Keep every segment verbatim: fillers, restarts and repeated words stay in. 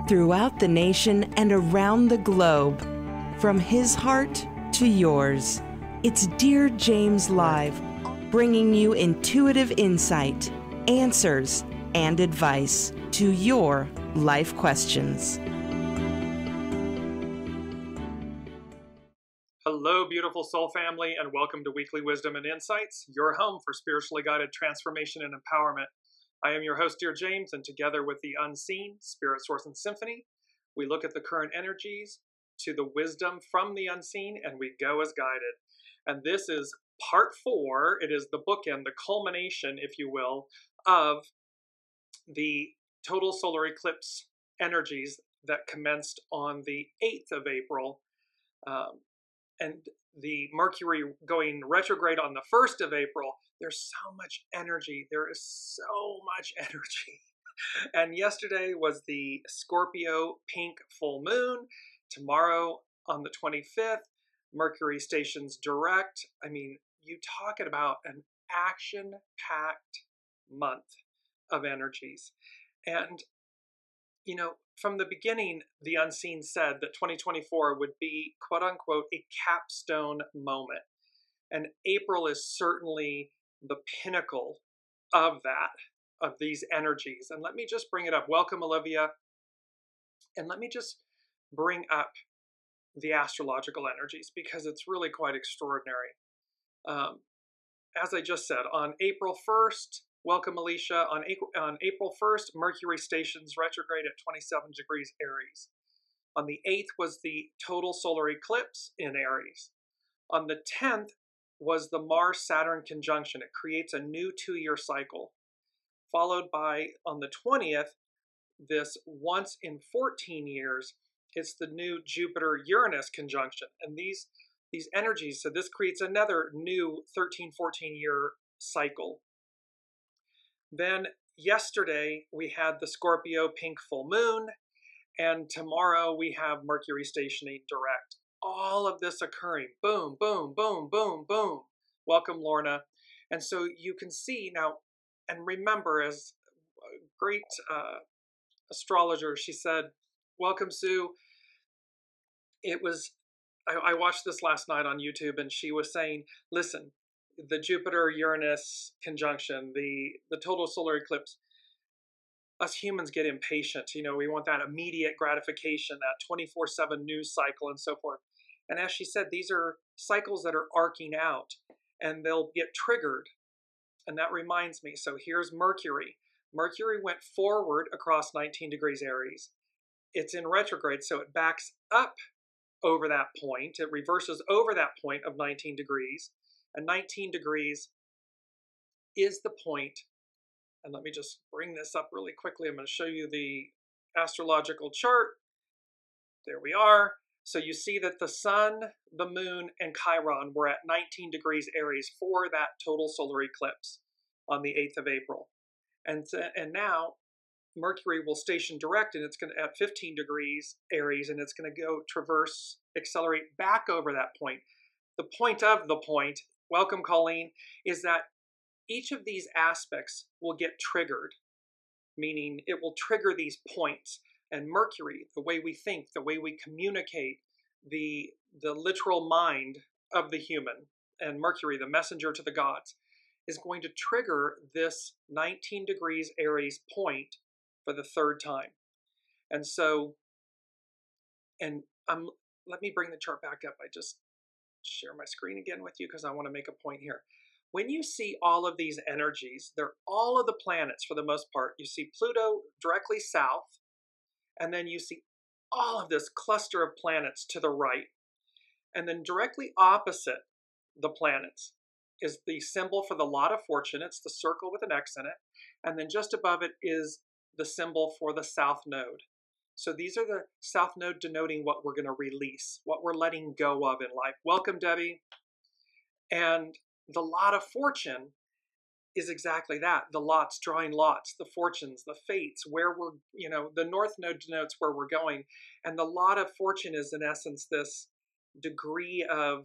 throughout the nation and around the globe. From his heart to yours, it's Dear James Live, bringing you intuitive insight, answers, and advice to your life questions. Hello, beautiful soul family, and welcome to Weekly Wisdom and Insights, your home for spiritually guided transformation and empowerment. I am your host, Dear James, and together with the Unseen, Spirit, Source, and Symphony, we look at the current energies to the wisdom from the unseen, and we go as guided. And this is part four. It is the bookend, the culmination, if you will, of the total solar eclipse energies that commenced on the eighth of April. Um, and the Mercury going retrograde on the first of April. There's so much energy. There is so much energy. And yesterday was the Scorpio pink full moon. Tomorrow on the twenty-fifth, Mercury stations direct. I mean, you talking about an action-packed month of energies. And, you know, from the beginning, the unseen said that twenty twenty-four would be, quote unquote, a capstone moment. And April is certainly the pinnacle of that, of these energies. And let me just bring it up. Welcome, Olivia. And let me just bring up the astrological energies because it's really quite extraordinary. Um, as I just said, on April first, welcome, Alicia. On April, on April first, Mercury stations retrograde at twenty-seven degrees Aries. On the eighth was the total solar eclipse in Aries. On the tenth was the Mars-Saturn conjunction. It creates a new two-year cycle. Followed by, on the twentieth, this once in fourteen years, it's the new Jupiter-Uranus conjunction. And these, these energies, so this creates another new thirteen, fourteen year cycle. Then yesterday we had the Scorpio pink full moon, and tomorrow we have Mercury stationing direct. All of this occurring, boom, boom, boom, boom, boom. Welcome, Lorna. And so you can see now, and remember, as a great uh, astrologer, she said, welcome, Sue. It was, I, I watched this last night on YouTube, and she was saying, listen, the Jupiter-Uranus conjunction, the, the total solar eclipse, us humans get impatient. You know, we want that immediate gratification, that twenty-four seven news cycle and so forth. And as she said, these are cycles that are arcing out and they'll get triggered. And that reminds me, so here's Mercury. Mercury went forward across nineteen degrees Aries. It's in retrograde, so it backs up over that point. It reverses over that point of nineteen degrees. And nineteen degrees is the point. And let me just bring this up really quickly. I'm going to show you the astrological chart. There we are. So you see that the sun, the moon, and Chiron were at nineteen degrees Aries for that total solar eclipse on the eighth of April. And, and now Mercury will station direct, and it's going to at fifteen degrees Aries, and it's going to go traverse, accelerate back over that point. The point of the point, welcome, Colleen, is that each of these aspects will get triggered, meaning it will trigger these points. And Mercury, the way we think, the way we communicate, the, the literal mind of the human, and Mercury, the messenger to the gods, is going to trigger this nineteen degrees Aries point for the third time. And so, and I'm, let me bring the chart back up. I just share my screen again with you because I want to make a point here. When you see all of these energies, they're all of the planets for the most part. You see Pluto directly south, and then you see all of this cluster of planets to the right. And then directly opposite the planets is the symbol for the lot of fortune. It's the circle with an X in it. And then just above it is the symbol for the south node. So these are the south node denoting what we're going to release, what we're letting go of in life. Welcome, Debbie. And the lot of fortune is exactly that. The lots, drawing lots, the fortunes, the fates, where we're, you know, the north node denotes where we're going. And the lot of fortune is in essence this degree of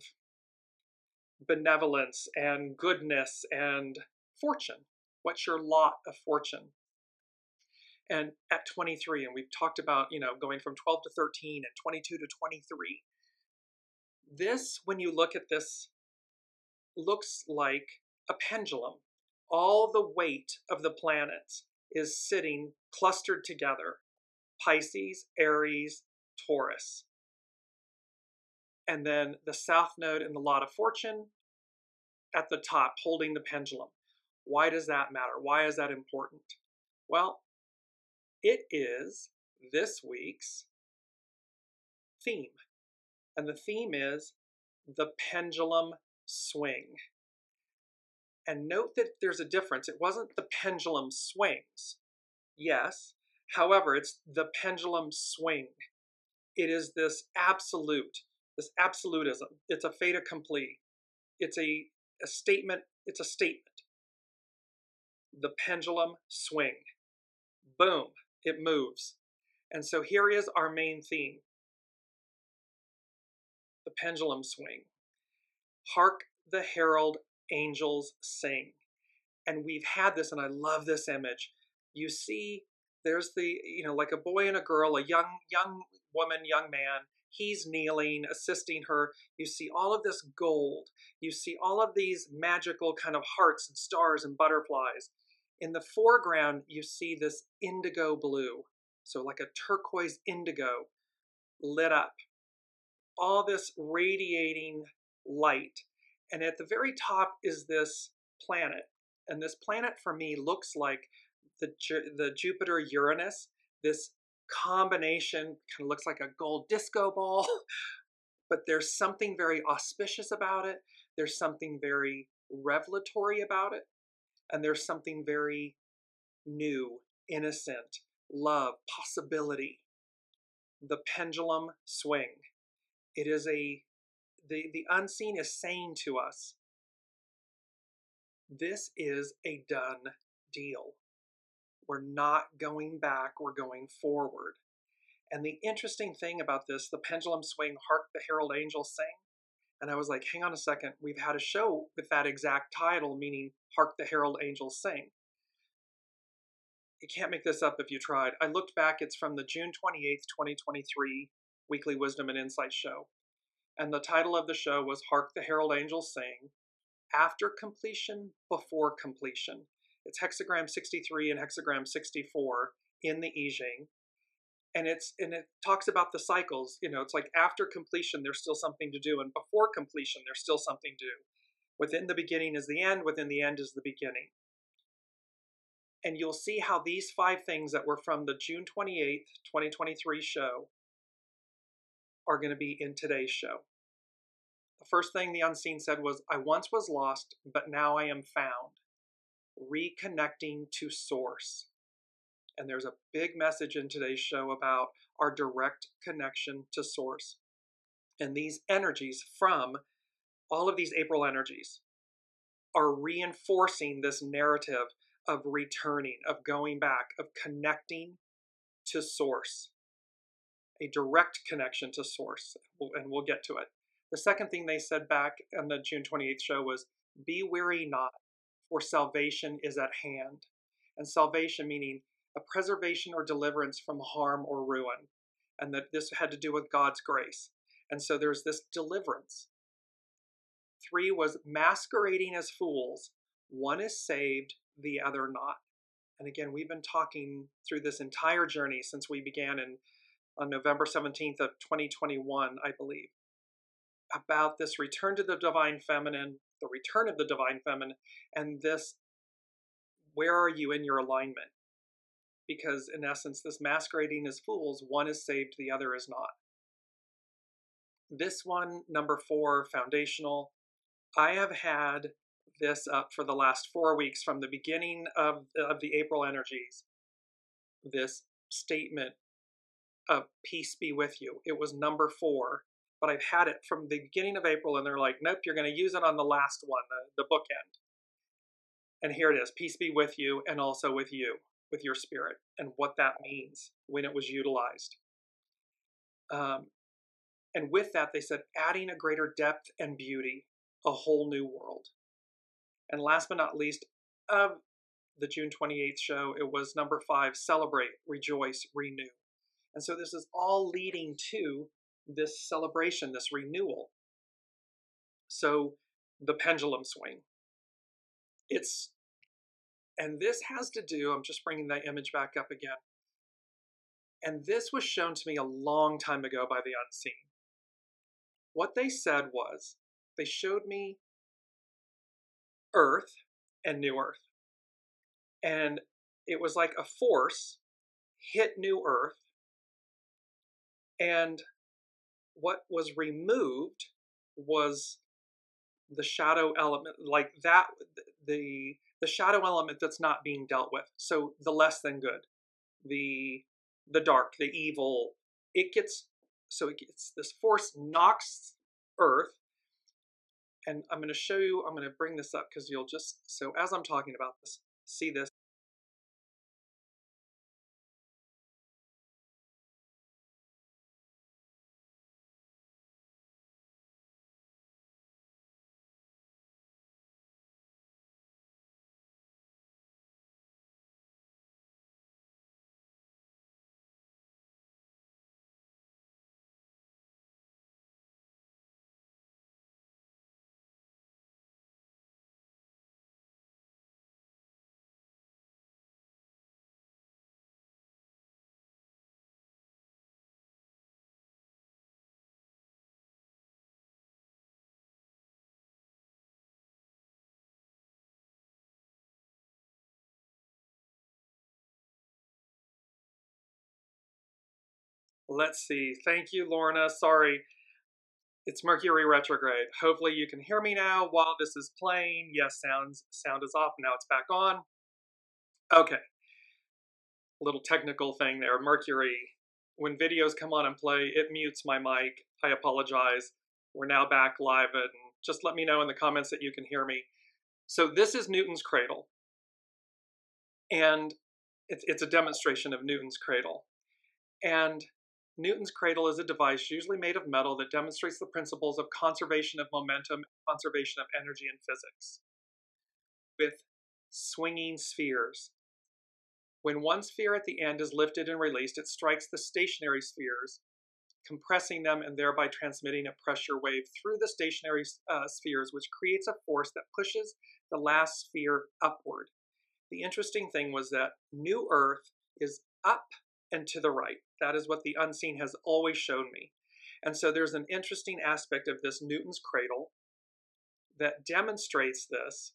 benevolence and goodness and fortune. What's your lot of fortune? And at twenty-three, and we've talked about, you know, going from twelve to thirteen and twenty-two to twenty-three. This, when you look at this, looks like a pendulum. All the weight of the planets is sitting clustered together. Pisces, Aries, Taurus. And then the South Node in the Lot of Fortune at the top, holding the pendulum. Why does that matter? Why is that important? Well, it is this week's theme. And the theme is the pendulum swing. And note that there's a difference. It wasn't the pendulum swings. Yes. However, it's the pendulum swing. It is this absolute, this absolutism. It's a fait accompli. It's a, a statement. It's a statement. The pendulum swing. Boom. It moves. And so here is our main theme. The pendulum swing. Hark the herald angels sing. And we've had this, and I love this image. You see, there's the, you know, like a boy and a girl, a young, young woman, young man. He's kneeling, assisting her. You see all of this gold. You see all of these magical kind of hearts and stars and butterflies. In the foreground, you see this indigo blue. So like a turquoise indigo lit up. All this radiating light. And at the very top is this planet. And this planet for me looks like the, the Jupiter Uranus, this combination, kind of looks like a gold disco ball, but there's something very auspicious about it. There's something very revelatory about it. And there's something very new, innocent, love, possibility. The pendulum swing. It is a, the, the unseen is saying to us, this is a done deal. We're not going back, we're going forward. And the interesting thing about this, the pendulum swing, hark the herald angels sing. And I was like, hang on a second, we've had a show with that exact title, meaning hark the herald angels sing. You can't make this up if you tried. I looked back, it's from the June twenty-eighth, twenty twenty-three Weekly Wisdom and Insight show. And the title of the show was Hark the Herald Angels Sing, After Completion, Before Completion. It's hexagram sixty-three and hexagram sixty-four in the I Ching. And it's and it talks about the cycles. You know, it's like after completion, there's still something to do. And before completion, there's still something to do. Within the beginning is the end. Within the end is the beginning. And you'll see how these five things that were from the June twenty-eighth, twenty twenty-three show are going to be in today's show. The first thing the unseen said was, I once was lost, but now I am found. Reconnecting to source. And there's a big message in today's show about our direct connection to source. And these energies from all of these April energies are reinforcing this narrative of returning, of going back, of connecting to source. A direct connection to source, and we'll get to it. The second thing they said back on the June twenty-eighth show was, be weary not, for salvation is at hand. And salvation meaning a preservation or deliverance from harm or ruin. And that this had to do with God's grace. And so there's this deliverance. Three was masquerading as fools. One is saved, the other not. And again, we've been talking through this entire journey since we began in on November seventeenth of twenty twenty-one, I believe, about this return to the divine feminine, the return of the divine feminine, and this, where are you in your alignment? Because in essence, this masquerading as fools, one is saved, the other is not. This one, number four, foundational, I have had this up for the last four weeks from the beginning of, of the April energies, this statement of peace be with you. It was number four, but I've had it from the beginning of April, and they're like, nope, you're going to use it on the last one, the, the bookend. And here it is, peace be with you, and also with you, with your spirit, and what that means when it was utilized. Um, and with that, they said, adding a greater depth and beauty, a whole new world. And last but not least, uh, the June twenty-eighth show, it was number five, Celebrate, Rejoice, Renew. And so this is all leading to this celebration, this renewal. So the pendulum swing. It's, and this has to do, I'm just bringing that image back up again. And this was shown to me a long time ago by the Unseen. What they said was, they showed me Earth and New Earth. And it was like a force hit New Earth, and what was removed was the shadow element, like that, the the shadow element that's not being dealt with. So the less than good, the the dark, the evil, it gets, so it gets, this force knocks Earth. And I'm going to show you, I'm going to bring this up because you'll just, so as I'm talking about this, see this. Let's see. Thank you, Lorna. Sorry. It's Mercury retrograde. Hopefully you can hear me now while this is playing. Yes, sounds sound is off. Now it's back on. Okay. Little technical thing there. Mercury. When videos come on and play, it mutes my mic. I apologize. We're now back live, and just let me know in the comments that you can hear me. So this is Newton's cradle. And it's, it's a demonstration of Newton's cradle. And Newton's cradle is a device usually made of metal that demonstrates the principles of conservation of momentum and conservation of energy in physics, with swinging spheres. When one sphere at the end is lifted and released, it strikes the stationary spheres, compressing them and thereby transmitting a pressure wave through the stationary uh, spheres, which creates a force that pushes the last sphere upward. The interesting thing was that New Earth is up and to the right. That is what the Unseen has always shown me. And so there's an interesting aspect of this Newton's cradle that demonstrates this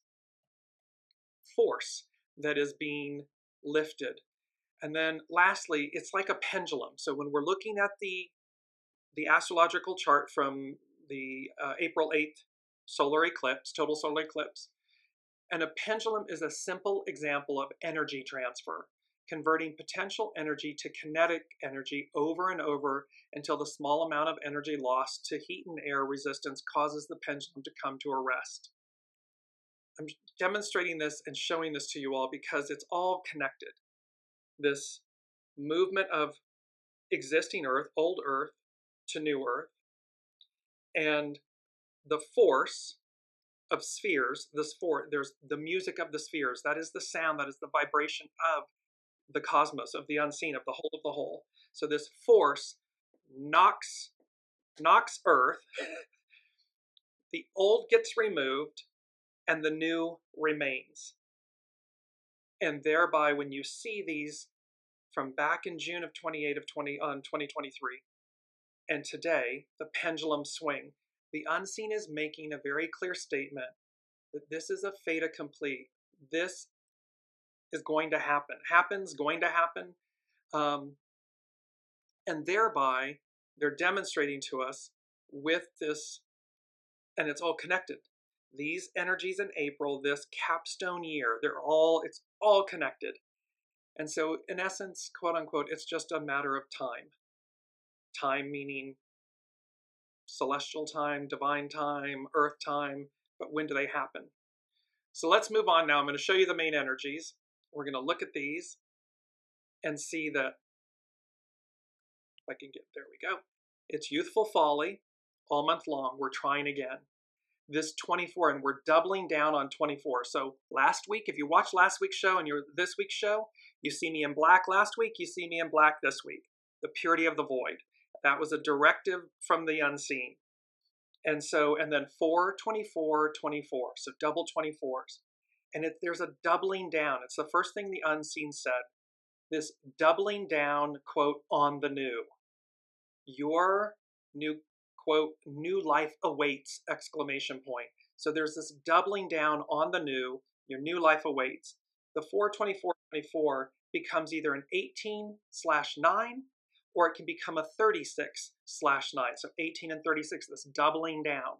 force that is being lifted. And then lastly, it's like a pendulum. So when we're looking at the, the astrological chart from the uh, April eighth solar eclipse, total solar eclipse, and a pendulum is a simple example of energy transfer, converting potential energy to kinetic energy over and over until the small amount of energy lost to heat and air resistance causes the pendulum to come to a rest. I'm demonstrating this and showing this to you all because it's all connected. This movement of existing Earth, old Earth, to new Earth, and the force of spheres, this for there's the music of the spheres, that is the sound, that is the vibration of the cosmos, of the unseen, of the whole of the whole. So this force knocks knocks Earth, the old gets removed, and the new remains. And thereby, when you see these from back in June of twenty-eight of twenty on twenty twenty-three, and today, the pendulum swing, the Unseen is making a very clear statement that this is a fait accompli. This is going to happen, happens, going to happen. Um, and thereby, they're demonstrating to us with this, and it's all connected. These energies in April, this capstone year, they're all, it's all connected. And so in essence, quote unquote, it's just a matter of time. Time meaning celestial time, divine time, earth time, but when do they happen? So let's move on now. I'm going to show you the main energies. We're going to look at these and see that, if I can get, there we go. It's youthful folly all month long. We're trying again. this twenty-four, and we're doubling down on twenty-four. So last week, if you watched last week's show and you're this week's show, you see me in black last week, you see me in black this week. The purity of the void. That was a directive from the unseen. And so, and then four, twenty-four, twenty-four. So double twenty-fours. And it, there's a doubling down. It's the first thing the unseen said. This doubling down, quote, on the new. Your new, quote, new life awaits, exclamation point. So there's this doubling down on the new, your new life awaits. The four, twenty-four, twenty-four becomes either an eighteen slash nine, or it can become a thirty-six slash nine. So eighteen and thirty-six, this doubling down.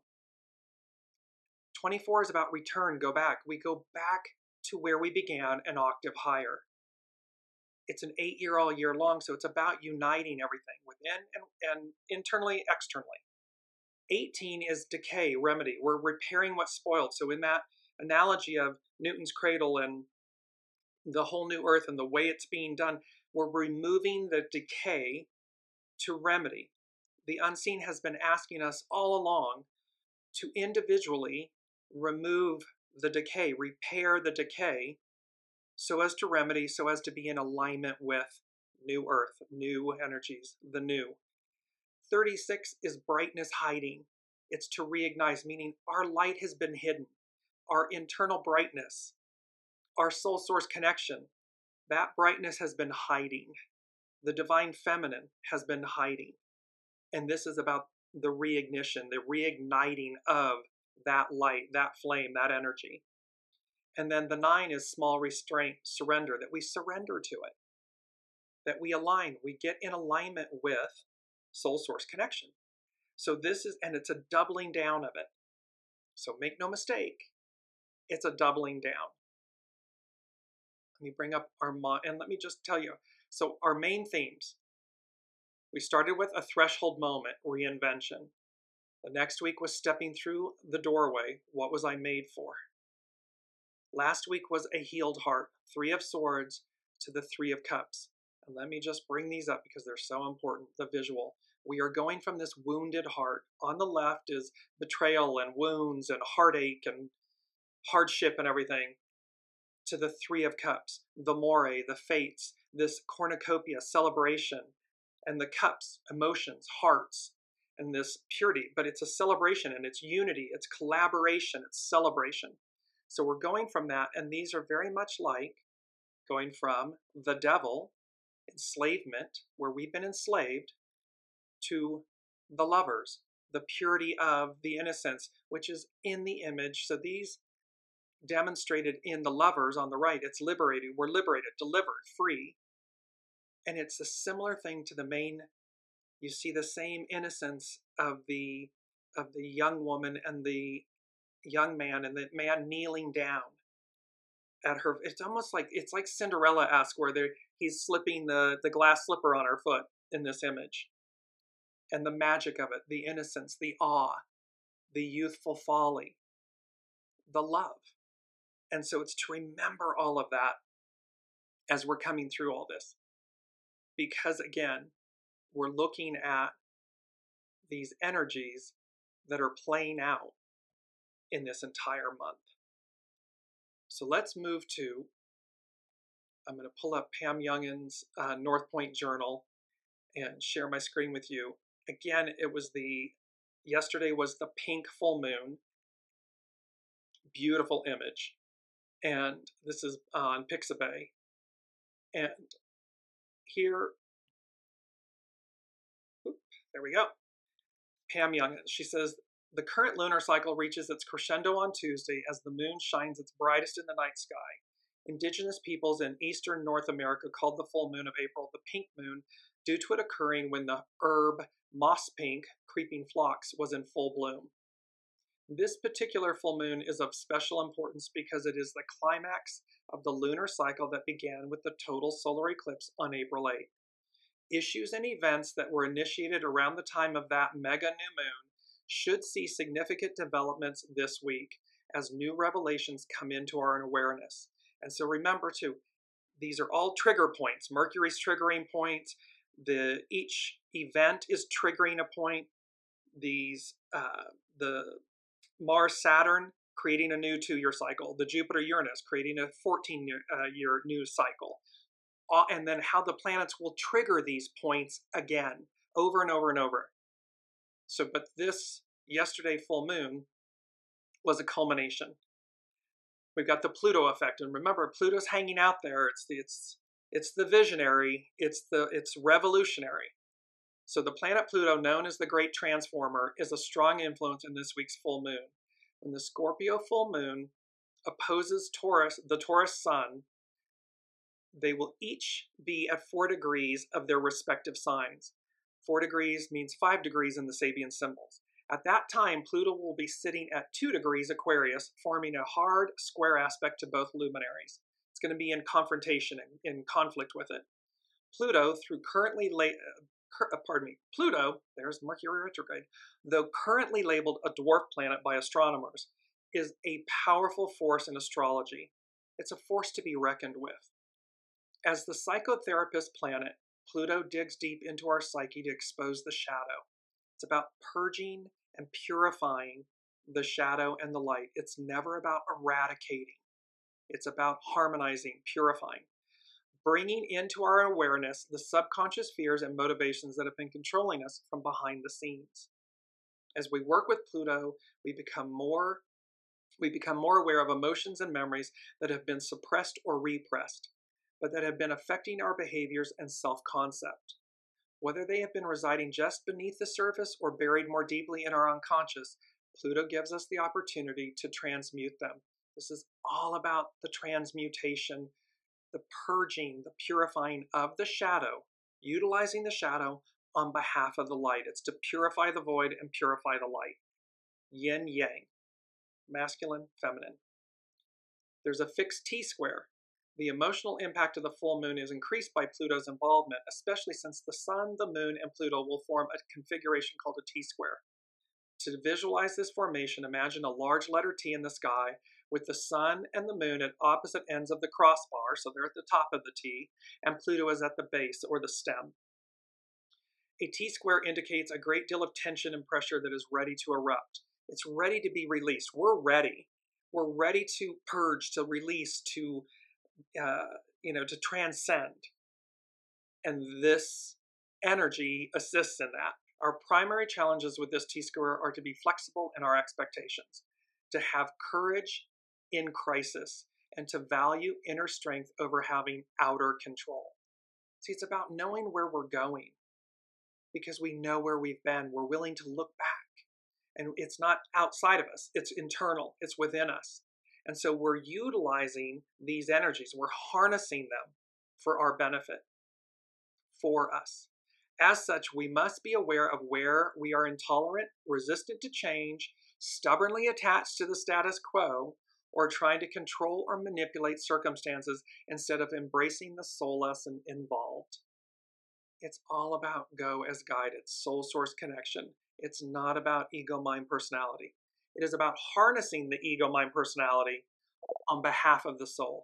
twenty-four is about return, go back. We go back to where we began, an octave higher. It's an eight year all year long, so it's about uniting everything within and, and internally, externally. eighteen is decay, remedy. We're repairing what's spoiled. So in that analogy of Newton's cradle and the whole new earth and the way it's being done, we're removing the decay to remedy. The unseen has been asking us all along to individually remove the decay, repair the decay, so as to remedy, so as to be in alignment with new earth, new energies, the new. thirty-six is brightness hiding. It's to reignite, meaning our light has been hidden. Our internal brightness, our soul source connection, that brightness has been hiding. The divine feminine has been hiding. And this is about the reignition, the reigniting of that light, that flame, that energy. And then the nine is small restraint, surrender, that we surrender to it, that we align, we get in alignment with soul source connection. So this is, and it's a doubling down of it. So make no mistake, it's a doubling down. Let me bring up our, and let me just tell you, so our main themes, we started with a threshold moment, reinvention. The next week was stepping through the doorway, what was I made for? Last week was a healed heart, three of swords to the three of cups. And let me just bring these up because they're so important, the visual. We are going from this wounded heart. On the left is betrayal and wounds and heartache and hardship and everything, to the three of cups, the more, the fates, this cornucopia, celebration, and the cups, emotions, hearts, and this purity. But it's a celebration and it's unity, it's collaboration, it's celebration. So we're going from that, and these are very much like going from the devil, enslavement, where we've been enslaved, to the lovers, the purity of the innocence, which is in the image. So these demonstrated in the lovers on the right, it's liberated, we're liberated, delivered, free. And it's a similar thing to the main, you see the same innocence of the of the young woman and the young man, and the man kneeling down at her. It's almost like, it's like Cinderella-esque, where he's slipping the, the glass slipper on her foot in this image. And the magic of it, the innocence, the awe, the youthful folly, the love. And so it's to remember all of that as we're coming through all this. Because again, we're looking at these energies that are playing out in this entire month. So let's move to, I'm going to pull up Pam Youngin's uh, North Point Journal and share my screen with you. Again, it was the, yesterday was the pink full moon. Beautiful image. And this is on Pixabay. And here, whoop, there we go. Pam Youngin, she says, the current lunar cycle reaches its crescendo on Tuesday as the moon shines its brightest in the night sky. Indigenous peoples in eastern North America called the full moon of April the pink moon due to it occurring when the herb moss pink, creeping phlox, was in full bloom. This particular full moon is of special importance because it is the climax of the lunar cycle that began with the total solar eclipse on April eighth. Issues and events that were initiated around the time of that mega new moon should see significant developments this week as new revelations come into our awareness. And so remember too, these are all trigger points. Mercury's triggering points. The each event is triggering a point. These uh, the Mars, Saturn, creating a new two-year cycle. The Jupiter, Uranus, creating a fourteen-year uh, new cycle. Uh, and then how the planets will trigger these points again, over and over and over. So, but this yesterday full moon was a culmination. We've got the Pluto effect, and remember, Pluto's hanging out there. It's the it's it's the visionary. It's the it's revolutionary. So the planet Pluto, known as the Great Transformer, is a strong influence in this week's full moon. When the Scorpio full moon opposes Taurus, the Taurus sun, they will each be at four degrees of their respective signs. Four degrees means five degrees in the Sabian symbols. At that time, Pluto will be sitting at two degrees Aquarius, forming a hard square aspect to both luminaries. It's going to be in confrontation, in, in conflict with it. Pluto, through currently la- uh, pardon me, Pluto, there's Mercury retrograde, though currently labeled a dwarf planet by astronomers, is a powerful force in astrology. It's a force to be reckoned with. As the psychotherapist planet, Pluto digs deep into our psyche to expose the shadow. It's about purging and purifying the shadow and the light. It's never about eradicating. It's about harmonizing, purifying, bringing into our awareness the subconscious fears and motivations that have been controlling us from behind the scenes. As we work with Pluto, we become more, we become more aware of emotions and memories that have been suppressed or repressed, but that have been affecting our behaviors and self-concept. Whether they have been residing just beneath the surface or buried more deeply in our unconscious, Pluto gives us the opportunity to transmute them. This is all about the transmutation, the purging, the purifying of the shadow, utilizing the shadow on behalf of the light. It's to purify the void and purify the light. Yin yang, masculine, feminine. There's a fixed T-square. The emotional impact of the full moon is increased by Pluto's involvement, especially since the sun, the moon, and Pluto will form a configuration called a T-square. To visualize this formation, imagine a large letter T in the sky with the sun and the moon at opposite ends of the crossbar, so they're at the top of the T, and Pluto is at the base or the stem. A T-square indicates a great deal of tension and pressure that is ready to erupt. It's ready to be released. We're ready. We're ready to purge, to release, to Uh, you know, to transcend. And this energy assists in that. Our primary challenges with this T-square are to be flexible in our expectations, to have courage in crisis, and to value inner strength over having outer control. See, it's about knowing where we're going because we know where we've been. We're willing to look back. And it's not outside of us. It's internal. It's within us. And so we're utilizing these energies. We're harnessing them for our benefit, for us. As such, we must be aware of where we are intolerant, resistant to change, stubbornly attached to the status quo, or trying to control or manipulate circumstances instead of embracing the soul lesson involved. It's all about go as guided, soul source connection. It's not about ego, mind, personality. It is about harnessing the ego, mind, personality on behalf of the soul.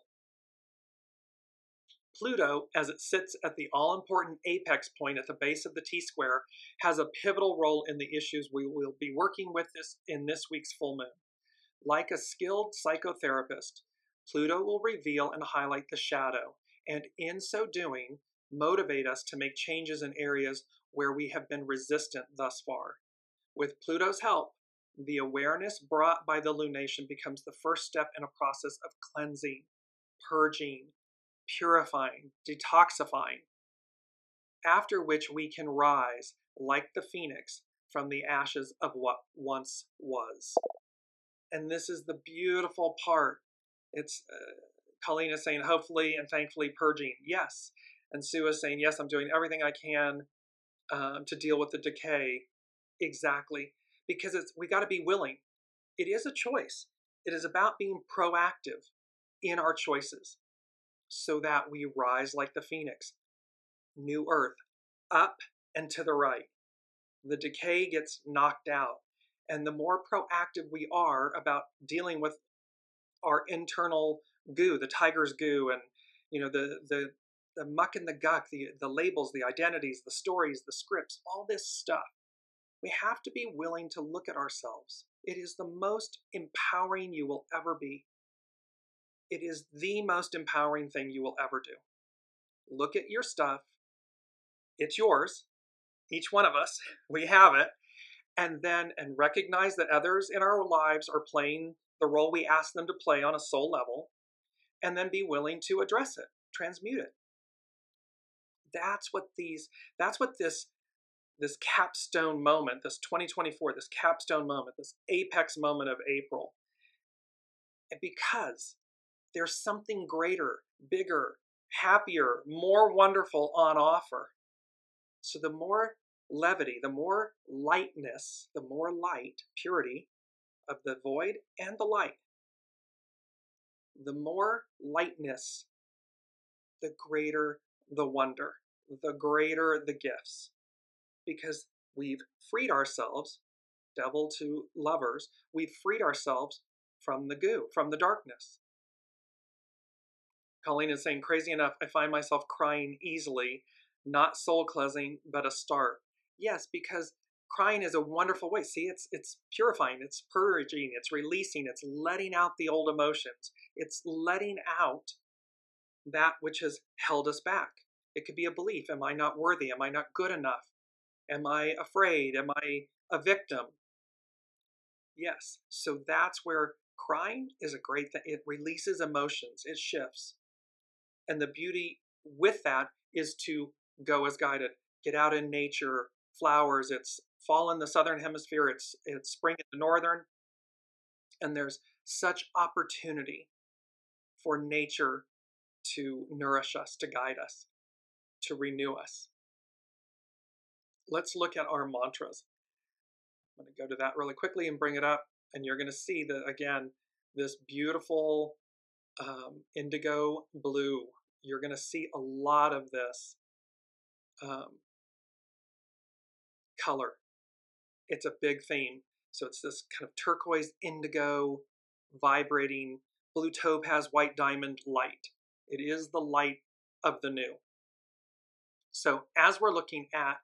Pluto, as it sits at the all-important apex point at the base of the T-square, has a pivotal role in the issues we will be working with this in this week's full moon. Like a skilled psychotherapist, Pluto will reveal and highlight the shadow, and in so doing, motivate us to make changes in areas where we have been resistant thus far. With Pluto's help, the awareness brought by the lunation becomes the first step in a process of cleansing, purging, purifying, detoxifying, after which we can rise, like the phoenix, from the ashes of what once was. And this is the beautiful part. It's uh, Colleen is saying, hopefully and thankfully purging. Yes. And Sue is saying, yes, I'm doing everything I can um, to deal with the decay. Exactly. Because it's we got to be willing. It is a choice. It is about being proactive in our choices so that we rise like the phoenix. New earth, up and to the right. The decay gets knocked out. And the more proactive we are about dealing with our internal goo, the tiger's goo, and you know the the the muck and the guck, the the labels, the identities, the stories, the scripts, all this stuff. We have to be willing to look at ourselves It is the most empowering you will ever be. It is the most empowering thing you will ever do. Look at your stuff. It's yours. Each one of us, we have it. And then, and recognize that others in our lives are playing the role we ask them to play on a soul level, and then be willing to address it, transmute it. That's what these, that's what this, this capstone moment, this twenty twenty-four, this capstone moment, this apex moment of April. And because there's something greater, bigger, happier, more wonderful on offer. So the more levity, the more lightness, the more light, purity of the void and the light, the more lightness, the greater the wonder, the greater the gifts. Because we've freed ourselves, devil to lovers, we've freed ourselves from the goo, from the darkness. Colleen is saying, crazy enough, I find myself crying easily, not soul cleansing, but a start. Yes, because crying is a wonderful way. See, it's it's purifying, it's purging, it's releasing, it's letting out the old emotions. It's letting out that which has held us back. It could be a belief. Am I not worthy? Am I not good enough? Am I afraid? Am I a victim? Yes. So that's where crying is a great thing. It releases emotions. It shifts. And the beauty with that is to go as guided. Get out in nature, flowers. It's fall in the southern hemisphere. It's, it's spring in the northern. And there's such opportunity for nature to nourish us, to guide us, to renew us. Let's look at our mantras. I'm going to go to that really quickly and bring it up. And you're going to see that, again, this beautiful um, indigo blue. You're going to see a lot of this um, color. It's a big theme. So it's this kind of turquoise, indigo, vibrating, blue topaz, white diamond light. It is the light of the new. So as we're looking at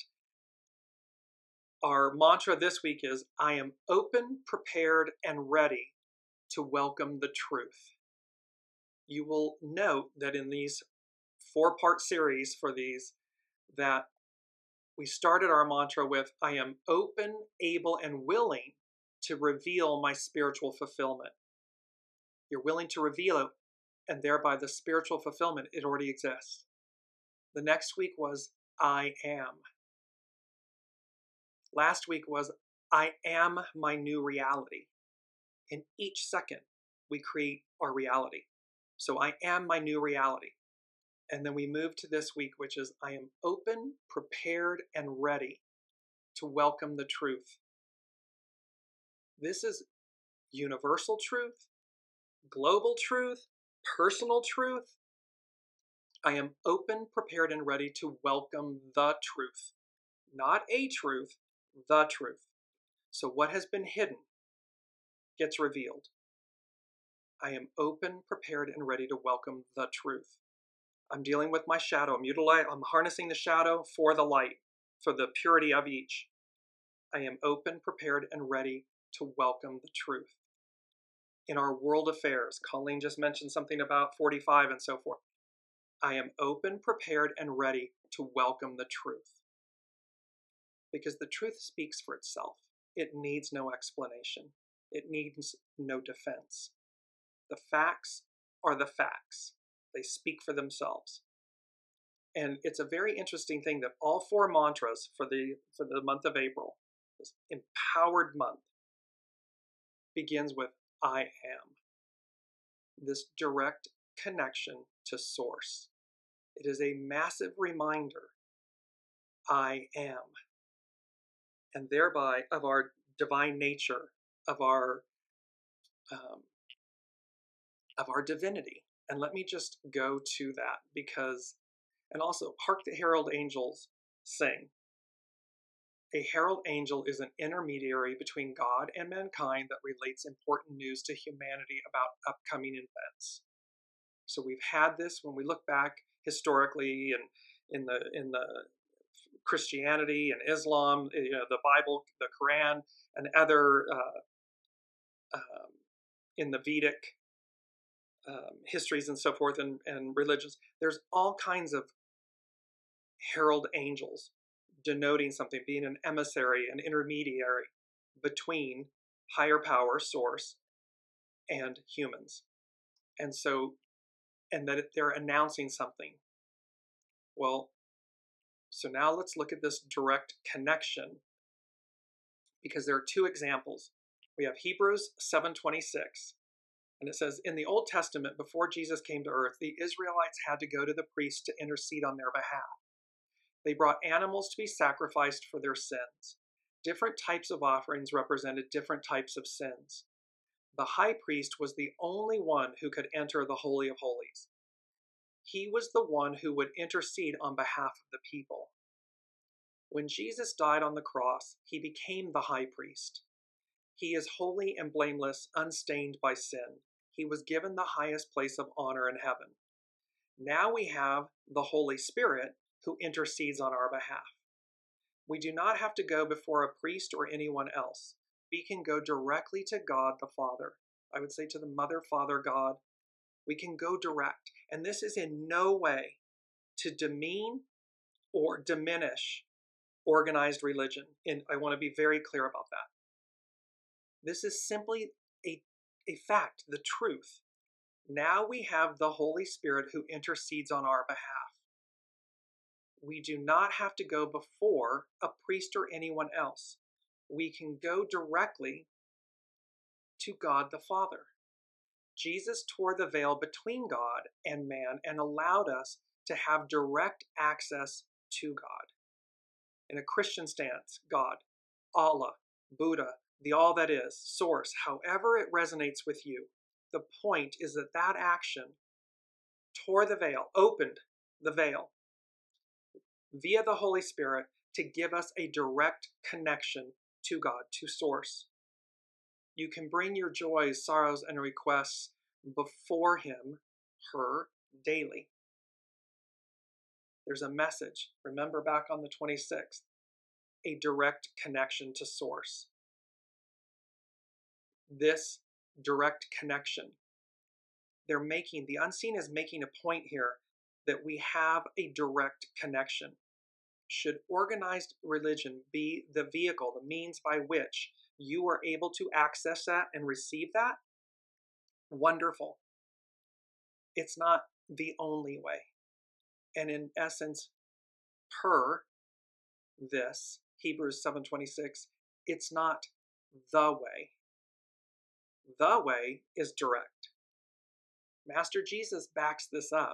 our mantra this week is, I am open, prepared, and ready to welcome the truth. You will note that in these four-part series for these, that we started our mantra with, I am open, able, and willing to reveal my spiritual fulfillment. You're willing to reveal it, and thereby the spiritual fulfillment, it already exists. The next week was, I am. Last week was, I am my new reality. In each second, we create our reality. So I am my new reality. And then we move to this week, which is, I am open, prepared, and ready to welcome the truth. This is universal truth, global truth, personal truth. I am open, prepared, and ready to welcome the truth. Not a truth, the truth. So what has been hidden gets revealed. I am open, prepared, and ready to welcome the truth. I'm dealing with my shadow. I'm utilizing, I'm harnessing the shadow for the light, for the purity of each. I am open, prepared, and ready to welcome the truth. In our world affairs, Colleen just mentioned something about forty-five and so forth. I am open, prepared, and ready to welcome the truth. Because the truth speaks for itself. It needs no explanation. It needs no defense. The facts are the facts. They speak for themselves. And it's a very interesting thing that all four mantras for the, for the month of April, this empowered month, begins with I am. This direct connection to source. It is a massive reminder, I am. And thereby of our divine nature, of our um, of our divinity. And let me just go to that because, and also, hark the herald angels sing. A herald angel is an intermediary between God and mankind that relates important news to humanity about upcoming events. So we've had this when we look back historically and in the in the Christianity and Islam, you know, the Bible, the Quran, and other uh, um, in the Vedic um, histories and so forth, and, and religions, there's all kinds of herald angels denoting something, being an emissary, an intermediary between higher power source and humans. And so, and that they're announcing something. Well, so now let's look at this direct connection, because there are two examples. We have Hebrews seven twenty-six, and it says, in the Old Testament, before Jesus came to earth, the Israelites had to go to the priest to intercede on their behalf. They brought animals to be sacrificed for their sins. Different types of offerings represented different types of sins. The high priest was the only one who could enter the Holy of Holies. He was the one who would intercede on behalf of the people. When Jesus died on the cross, he became the high priest. He is holy and blameless, unstained by sin. He was given the highest place of honor in heaven. Now we have the Holy Spirit who intercedes on our behalf. We do not have to go before a priest or anyone else. We can go directly to God the Father. I would say to the Mother, Father, God. We can go direct. And this is in no way to demean or diminish organized religion. And I want to be very clear about that. This is simply a, a fact, the truth. Now we have the Holy Spirit who intercedes on our behalf. We do not have to go before a priest or anyone else. We can go directly to God the Father. Jesus tore the veil between God and man and allowed us to have direct access to God. In a Christian stance, God, Allah, Buddha, the all that is, source, however it resonates with you, the point is that that action tore the veil, opened the veil via the Holy Spirit to give us a direct connection to God, to source. You can bring your joys, sorrows, and requests before him, her, daily. There's a message. Remember back on the twenty-sixth, a direct connection to source. This direct connection, they're making, the unseen is making a point here that we have a direct connection. Should organized religion be the vehicle, the means by which you are able to access that and receive that? Wonderful. It's not the only way. And in essence, per this, Hebrews seven twenty-six, it's not the way. The way is direct. Master Jesus backs this up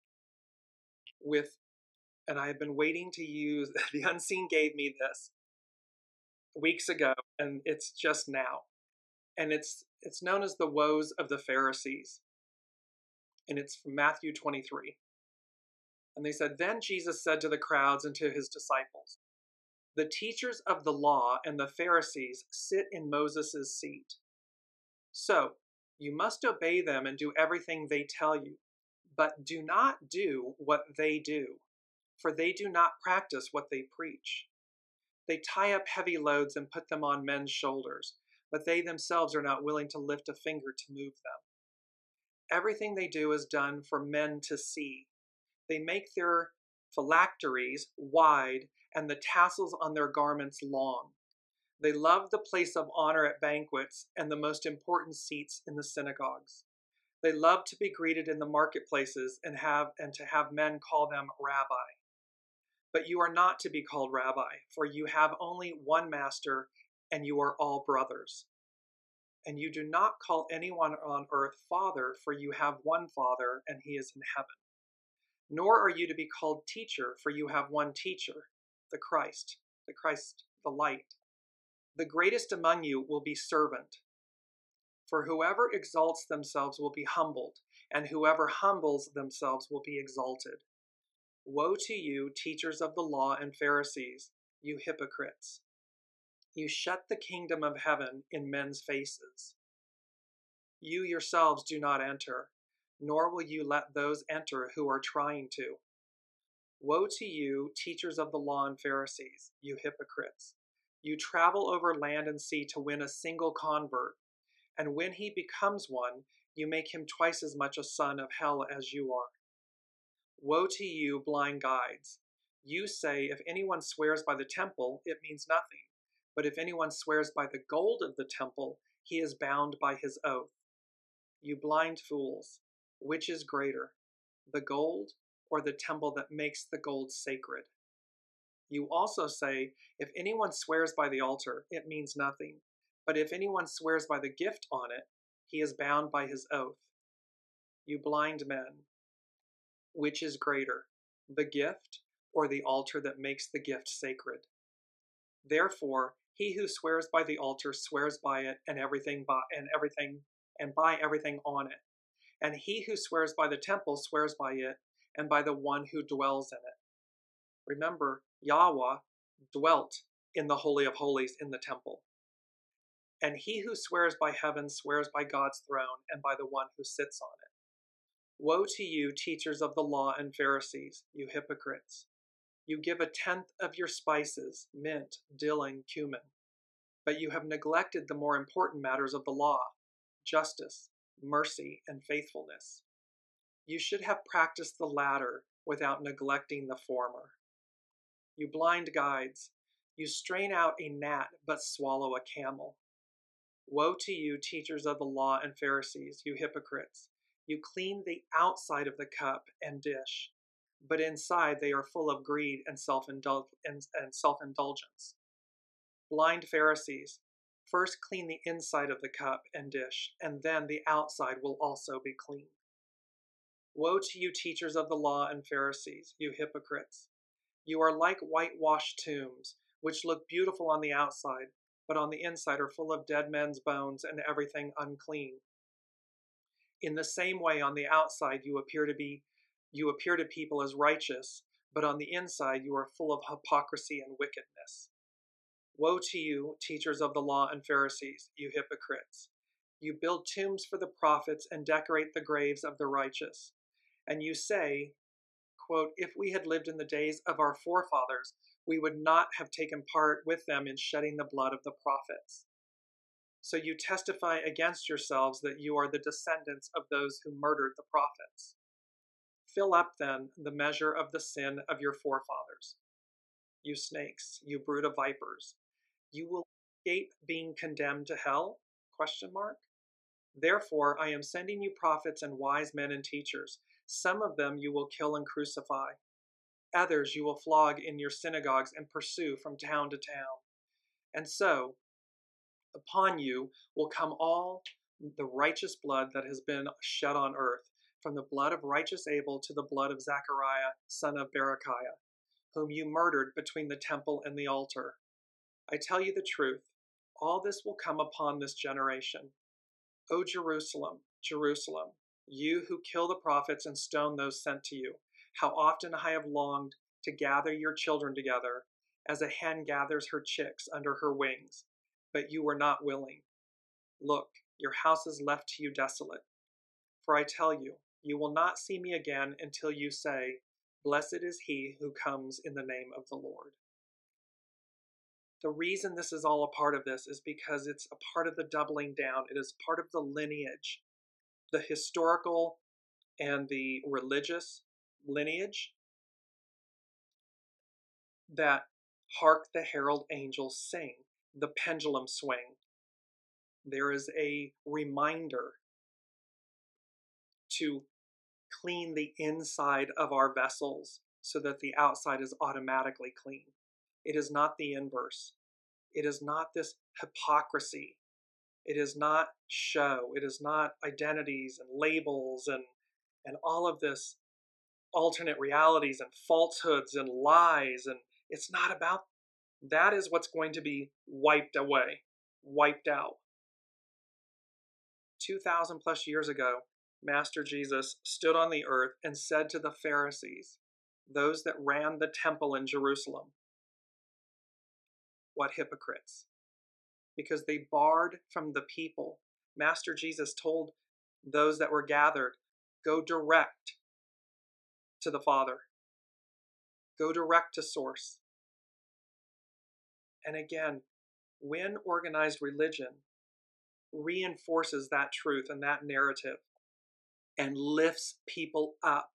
with, and I have been waiting to use, the unseen gave me this weeks ago, and it's just now. And it's it's known as the woes of the Pharisees. And it's from Matthew twenty-three. And they said, then Jesus said to the crowds and to his disciples, the teachers of the law and the Pharisees sit in Moses' seat. So you must obey them and do everything they tell you, but do not do what they do, for they do not practice what they preach. They tie up heavy loads and put them on men's shoulders, but they themselves are not willing to lift a finger to move them. Everything they do is done for men to see. They make their phylacteries wide and the tassels on their garments long. They love the place of honor at banquets and the most important seats in the synagogues. They love to be greeted in the marketplaces and have and to have men call them rabbi. But you are not to be called rabbi, for you have only one master, and you are all brothers. And you do not call anyone on earth father, for you have one Father, and he is in heaven. Nor are you to be called teacher, for you have one teacher, the Christ, the Christ, the light. The greatest among you will be servant. For whoever exalts themselves will be humbled, and whoever humbles themselves will be exalted. Woe to you, teachers of the law and Pharisees, you hypocrites! You shut the kingdom of heaven in men's faces. You yourselves do not enter, nor will you let those enter who are trying to. Woe to you, teachers of the law and Pharisees, you hypocrites! You travel over land and sea to win a single convert. And when he becomes one, you make him twice as much a son of hell as you are. Woe to you, blind guides! You say, if anyone swears by the temple, it means nothing. But if anyone swears by the gold of the temple, he is bound by his oath. You blind fools, which is greater, the gold or the temple that makes the gold sacred? You also say, if anyone swears by the altar, it means nothing. But if anyone swears by the gift on it, he is bound by his oath. You blind men, which is greater, the gift or the altar that makes the gift sacred? Therefore, he who swears by the altar swears by it and everything by and everything and by everything on it. And he who swears by the temple swears by it and by the one who dwells in it. Remember, Yahweh dwelt in the Holy of Holies in the temple. And he who swears by heaven swears by God's throne and by the one who sits on it. Woe to you, teachers of the law and Pharisees, you hypocrites! You give a tenth of your spices, mint, dill, and cumin, but you have neglected the more important matters of the law, justice, mercy, and faithfulness. You should have practiced the latter without neglecting the former. You blind guides! You strain out a gnat but swallow a camel. Woe to you, teachers of the law and Pharisees, you hypocrites! You clean the outside of the cup and dish, but inside they are full of greed and self-indul- and, and self-indulgence. Blind Pharisees, first clean the inside of the cup and dish, and then the outside will also be clean. Woe to you, teachers of the law and Pharisees, you hypocrites! You are like whitewashed tombs, which look beautiful on the outside, but on the inside are full of dead men's bones and everything unclean. In the same way, on the outside you appear to be, you appear to people as righteous, but on the inside you are full of hypocrisy and wickedness. Woe to you, teachers of the law and Pharisees, you hypocrites! You build tombs for the prophets and decorate the graves of the righteous. And you say, quote, if we had lived in the days of our forefathers, we would not have taken part with them in shedding the blood of the prophets. So you testify against yourselves that you are the descendants of those who murdered the prophets. Fill up, then, the measure of the sin of your forefathers. You snakes, you brood of vipers, you will escape being condemned to hell? Question mark. Therefore, I am sending you prophets and wise men and teachers. Some of them you will kill and crucify. Others you will flog in your synagogues and pursue from town to town. And so, upon you will come all the righteous blood that has been shed on earth, from the blood of righteous Abel to the blood of Zechariah, son of Berechiah, whom you murdered between the temple and the altar. I tell you the truth, all this will come upon this generation. O Jerusalem, Jerusalem, you who kill the prophets and stone those sent to you, how often I have longed to gather your children together, as a hen gathers her chicks under her wings, but you were not willing. Look, your house is left to you desolate. For I tell you, you will not see me again until you say, blessed is he who comes in the name of the Lord. The reason this is all a part of this is because it's a part of the doubling down. It is part of the lineage, the historical and the religious lineage that hark the herald angels sing, the pendulum swing. There is a reminder to clean the inside of our vessels so that the outside is automatically clean. It is not the inverse. It is not this hypocrisy. It is not show. It is not identities and labels and, and all of this alternate realities and falsehoods and lies. And it's not about that. Is what's going to be wiped away, wiped out. two thousand plus years ago, Master Jesus stood on the earth and said to the Pharisees, those that ran the temple in Jerusalem, what hypocrites, because they barred from the people. Master Jesus told those that were gathered, go direct to the Father. Go direct to source. And again, when organized religion reinforces that truth and that narrative and lifts people up.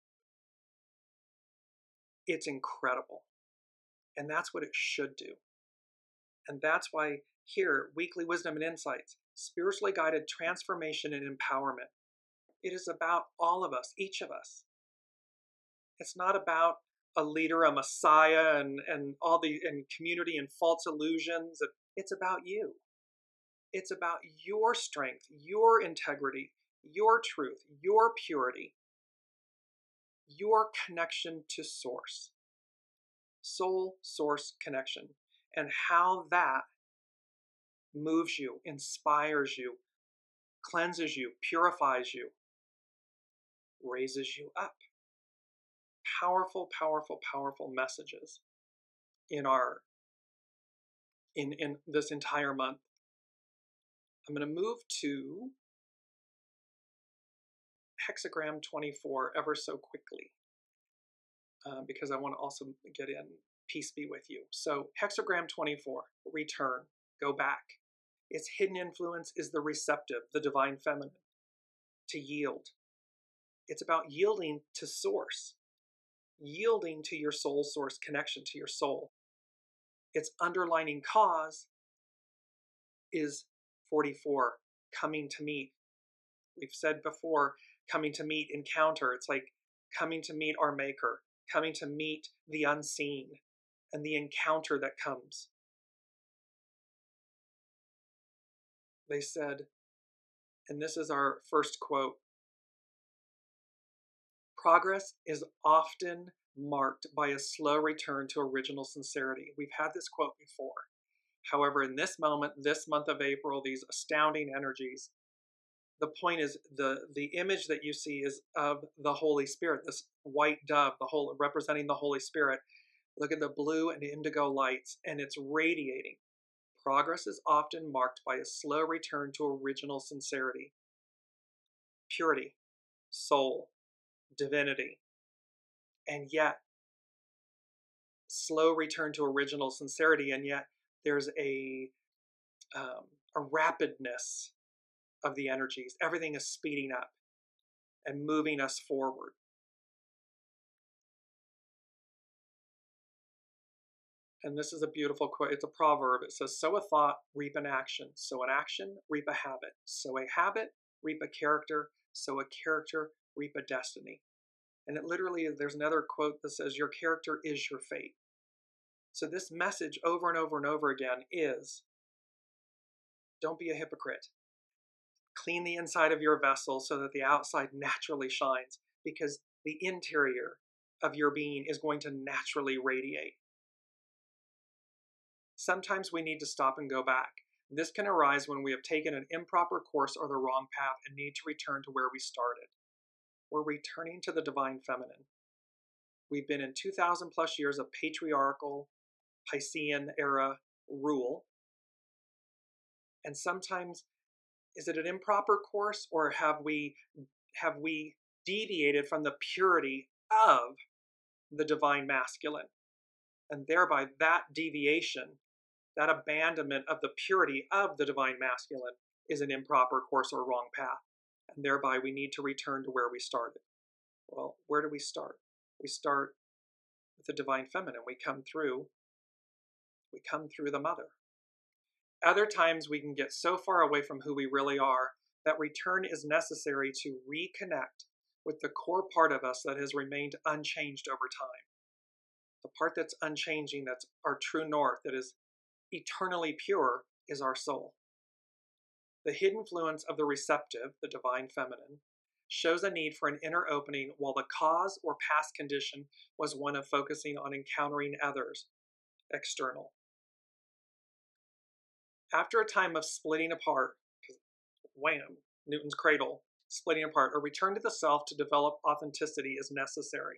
It's incredible. And that's what it should do. And that's why here, Weekly Wisdom and Insights, spiritually guided transformation and empowerment. It is about all of us, each of us. It's not about a leader, a messiah, and, and all the and community and false illusions. It's about you. It's about your strength, your integrity, your truth, your purity, your connection to source, soul source connection, and how that moves you, inspires you, cleanses you, purifies you, raises you up. Powerful, powerful, powerful messages in our in, in this entire month. I'm going to move to hexagram twenty-four ever so quickly uh, because I want to also get in peace be with you. So hexagram twenty-four, return, go back. Its hidden influence is the receptive, the divine feminine, to yield. It's about yielding to source, yielding to your soul source connection to your soul. Its underlining cause is forty-four, coming to meet. We've said before, coming to meet, encounter. It's like coming to meet our maker, coming to meet the unseen, and the encounter that comes. They said, and this is our first quote, progress is often marked by a slow return to original sincerity. We've had this quote before. However, in this moment, this month of April, these astounding energies, the point is the, the image that you see is of the Holy Spirit, this white dove, the whole representing the Holy Spirit. Look at the blue and indigo lights, and it's radiating. Progress is often marked by a slow return to original sincerity, purity, soul, divinity, and yet slow return to original sincerity, and yet there's a um, a rapidness of the energies. Everything is speeding up and moving us forward. And this is a beautiful quote. It's a proverb. It says, sow a thought, reap an action. Sow an action, reap a habit. Sow a habit, reap a character. Sow a character, reap a destiny. And it literally, there's another quote that says, your character is your fate. So this message over and over and over again is, don't be a hypocrite. Clean the inside of your vessel so that the outside naturally shines, because the interior of your being is going to naturally radiate. Sometimes we need to stop and go back. This can arise when we have taken an improper course or the wrong path and need to return to where we started. We're returning to the divine feminine. We've been in two thousand plus years of patriarchal, Piscean era rule. And sometimes, is it an improper course, or have we, have we deviated from the purity of the divine masculine? And thereby that deviation, that abandonment of the purity of the divine masculine is an improper course or wrong path. And thereby we need to return to where we started. Well, where do we start? We start with the divine feminine. We come through, we come through the mother. Other times we can get so far away from who we really are that return is necessary to reconnect with the core part of us that has remained unchanged over time. The part that's unchanging, that's our true north, that is eternally pure, is our soul. The hidden influence of the receptive, the divine feminine, shows a need for an inner opening, while the cause or past condition was one of focusing on encountering others, external. After a time of splitting apart, wham, Newton's cradle, splitting apart, a return to the self to develop authenticity is necessary.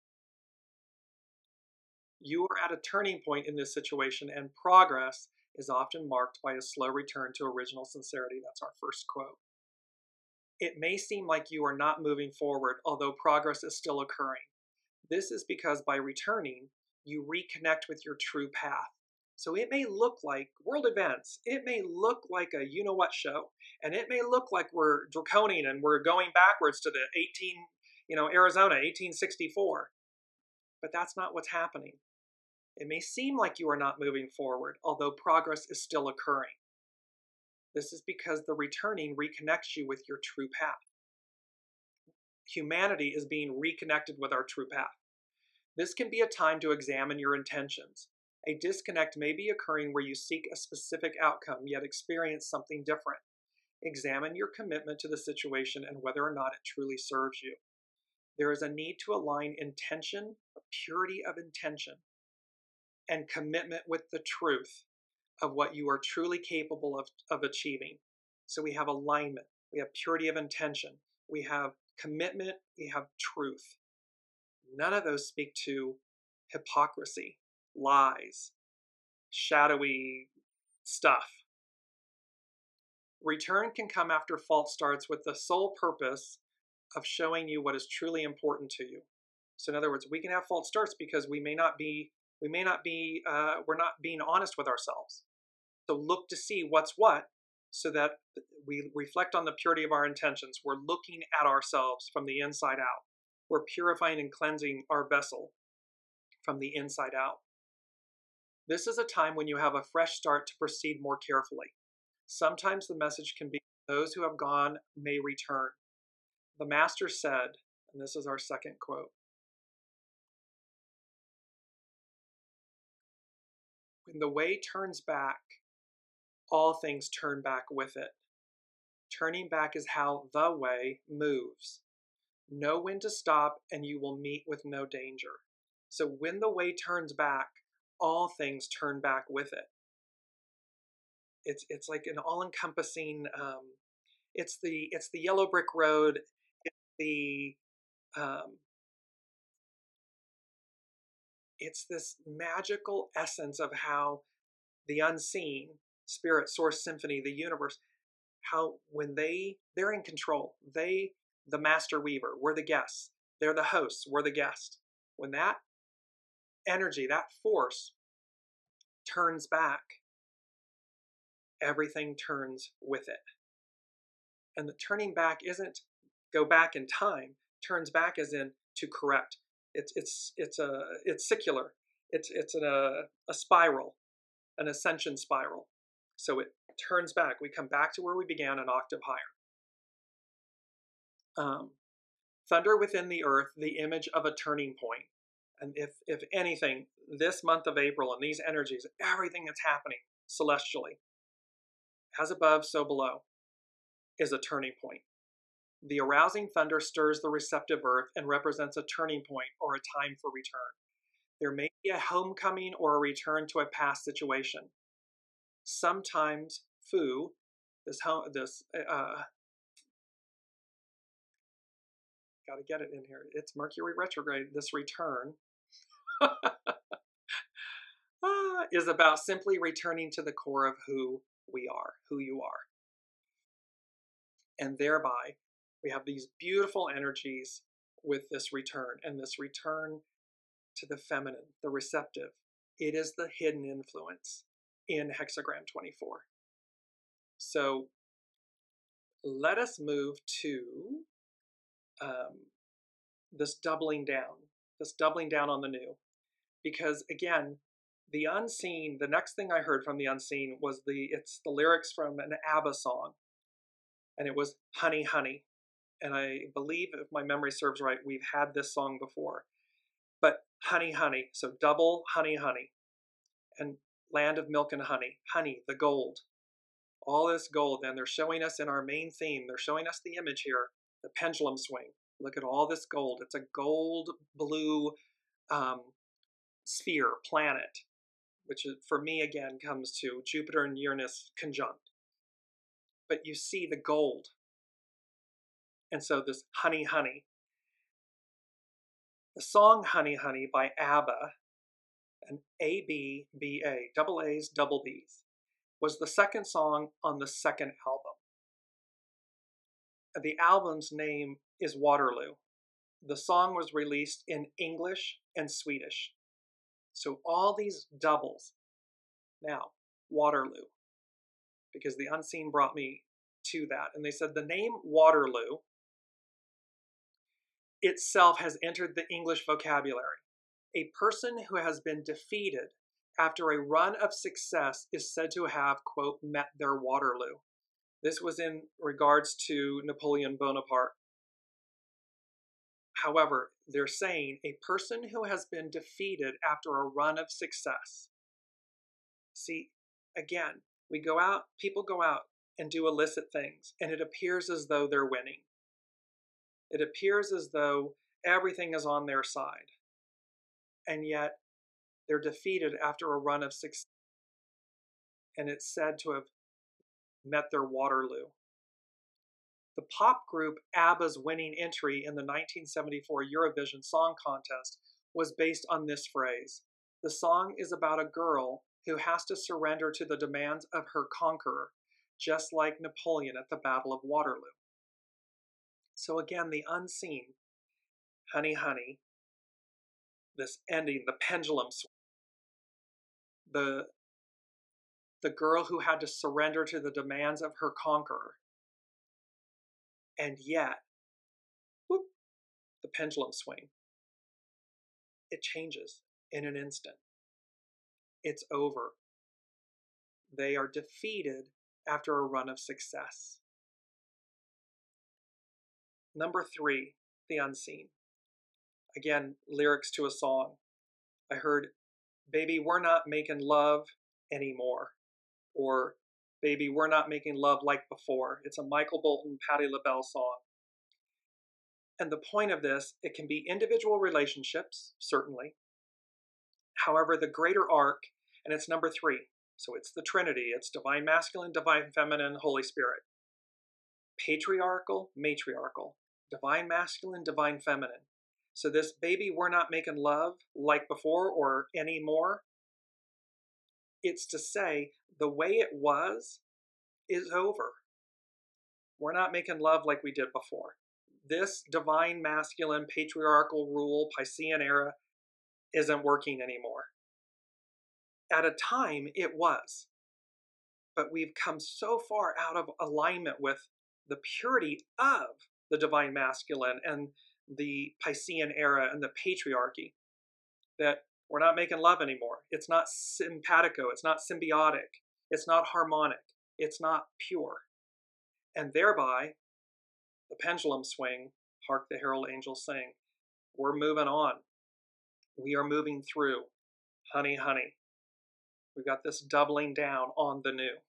You are at a turning point in this situation, and progress is often marked by a slow return to original sincerity. That's our first quote. It may seem like you are not moving forward, although progress is still occurring. This is because by returning, you reconnect with your true path, So it may look like world events. It may look like a you-know-what show. And it may look like we're draconian and we're going backwards to the eighteen, you know, Arizona, eighteen sixty-four. But that's not what's happening. It may seem like you are not moving forward, although progress is still occurring. This is because the returning reconnects you with your true path. Humanity is being reconnected with our true path. This can be a time to examine your intentions. A disconnect may be occurring where you seek a specific outcome, yet experience something different. Examine your commitment to the situation and whether or not it truly serves you. There is a need to align intention, purity of intention, and commitment with the truth of what you are truly capable of, of achieving. So we have alignment, we have purity of intention, we have commitment, we have truth. None of those speak to hypocrisy, lies, shadowy stuff. Return can come after false starts with the sole purpose of showing you what is truly important to you. So in other words, we can have false starts because we may not be, we may not be, uh, we're not being honest with ourselves. So look to see what's what so that we reflect on the purity of our intentions. We're looking at ourselves from the inside out. We're purifying and cleansing our vessel from the inside out. This is a time when you have a fresh start to proceed more carefully. Sometimes the message can be, those who have gone may return. The Master said, and this is our second quote, when the way turns back, all things turn back with it. Turning back is how the way moves. Know when to stop and you will meet with no danger. So when the way turns back, all things turn back with it. It's it's like an all-encompassing, um, it's the it's the yellow brick road, it's the um, it's this magical essence of how the unseen, spirit, source, symphony, the universe, how when they they're in control, they the master weaver, we're the guests, they're the hosts, we're the guest. When that energy, that force turns back, everything turns with it. And the turning back isn't go back in time. Turns back as in to correct. It's it's it's a it's secular. It's it's an, a a spiral, an ascension spiral. So it turns back. We come back to where we began, an octave higher. Um, thunder within the earth, the image of a turning point. And if if anything, this month of April and these energies, everything that's happening celestially, as above, so below, is a turning point. The arousing thunder stirs the receptive earth and represents a turning point or a time for return. There may be a homecoming or a return to a past situation. Sometimes Fu, this home, this uh, got to get it in here. It's Mercury retrograde. This return ah, is about simply returning to the core of who we are, who you are. And thereby, we have these beautiful energies with this return, and this return to the feminine, the receptive. It is the hidden influence in hexagram twenty-four. So let us move to um, this doubling down, this doubling down on the new. Because again, the unseen, the next thing I heard from the unseen was the, it's the lyrics from an ABBA song. And it was Honey, Honey. And I believe, if my memory serves right, we've had this song before. But Honey, Honey, so double Honey, Honey. And Land of Milk and Honey, honey, the gold. All this gold, and they're showing us in our main theme, they're showing us the image here, the pendulum swing. Look at all this gold. It's a gold blue um, sphere, planet, which is, for me again comes to Jupiter and Uranus conjunct. But you see the gold. And so this Honey, Honey. The song Honey, Honey by ABBA, and A B B A, double A's, double B's, was the second song on the second album. The album's name is Waterloo. The song was released in English and Swedish. So all these doubles, Now, Waterloo, because the unseen brought me to that. And they said the name Waterloo itself has entered the English vocabulary. A person who has been defeated after a run of success is said to have, quote, met their Waterloo. This was in regards to Napoleon Bonaparte. However, they're saying a person who has been defeated after a run of success. See, again, we go out, people go out and do illicit things, and it appears as though they're winning. It appears as though everything is on their side. And yet, they're defeated after a run of success. And it's said to have met their Waterloo. The pop group ABBA's winning entry in the nineteen seventy-four Eurovision Song Contest was based on this phrase. The song is about a girl who has to surrender to the demands of her conqueror, just like Napoleon at the Battle of Waterloo. So again, the unseen, honey, honey, this ending, the pendulum swing, the, the girl who had to surrender to the demands of her conqueror. And yet, whoop, the pendulum swing. It changes in an instant. It's over. They are defeated after a run of success. Number three, the unseen. Again, lyrics to a song. I heard, baby, we're not making love anymore. Or, baby, we're not making love like before. It's a Michael Bolton, Patti LaBelle song. And the point of this, it can be individual relationships, certainly. However, the greater arc, and it's number three. So it's the Trinity. It's divine masculine, divine feminine, Holy Spirit. Patriarchal, matriarchal. Divine masculine, divine feminine. So this baby, we're not making love like before or anymore. It's to say the way it was is over. We're not making love like we did before. This divine masculine patriarchal rule, Piscean era, isn't working anymore. At a time, it was. But we've come so far out of alignment with the purity of the divine masculine and the Piscean era and the patriarchy that we're not making love anymore. It's not simpatico. It's not symbiotic. It's not harmonic. It's not pure. And thereby, the pendulum swing, hark the herald angels sing. We're moving on. We are moving through. Honey, honey. We've got this doubling down on the new.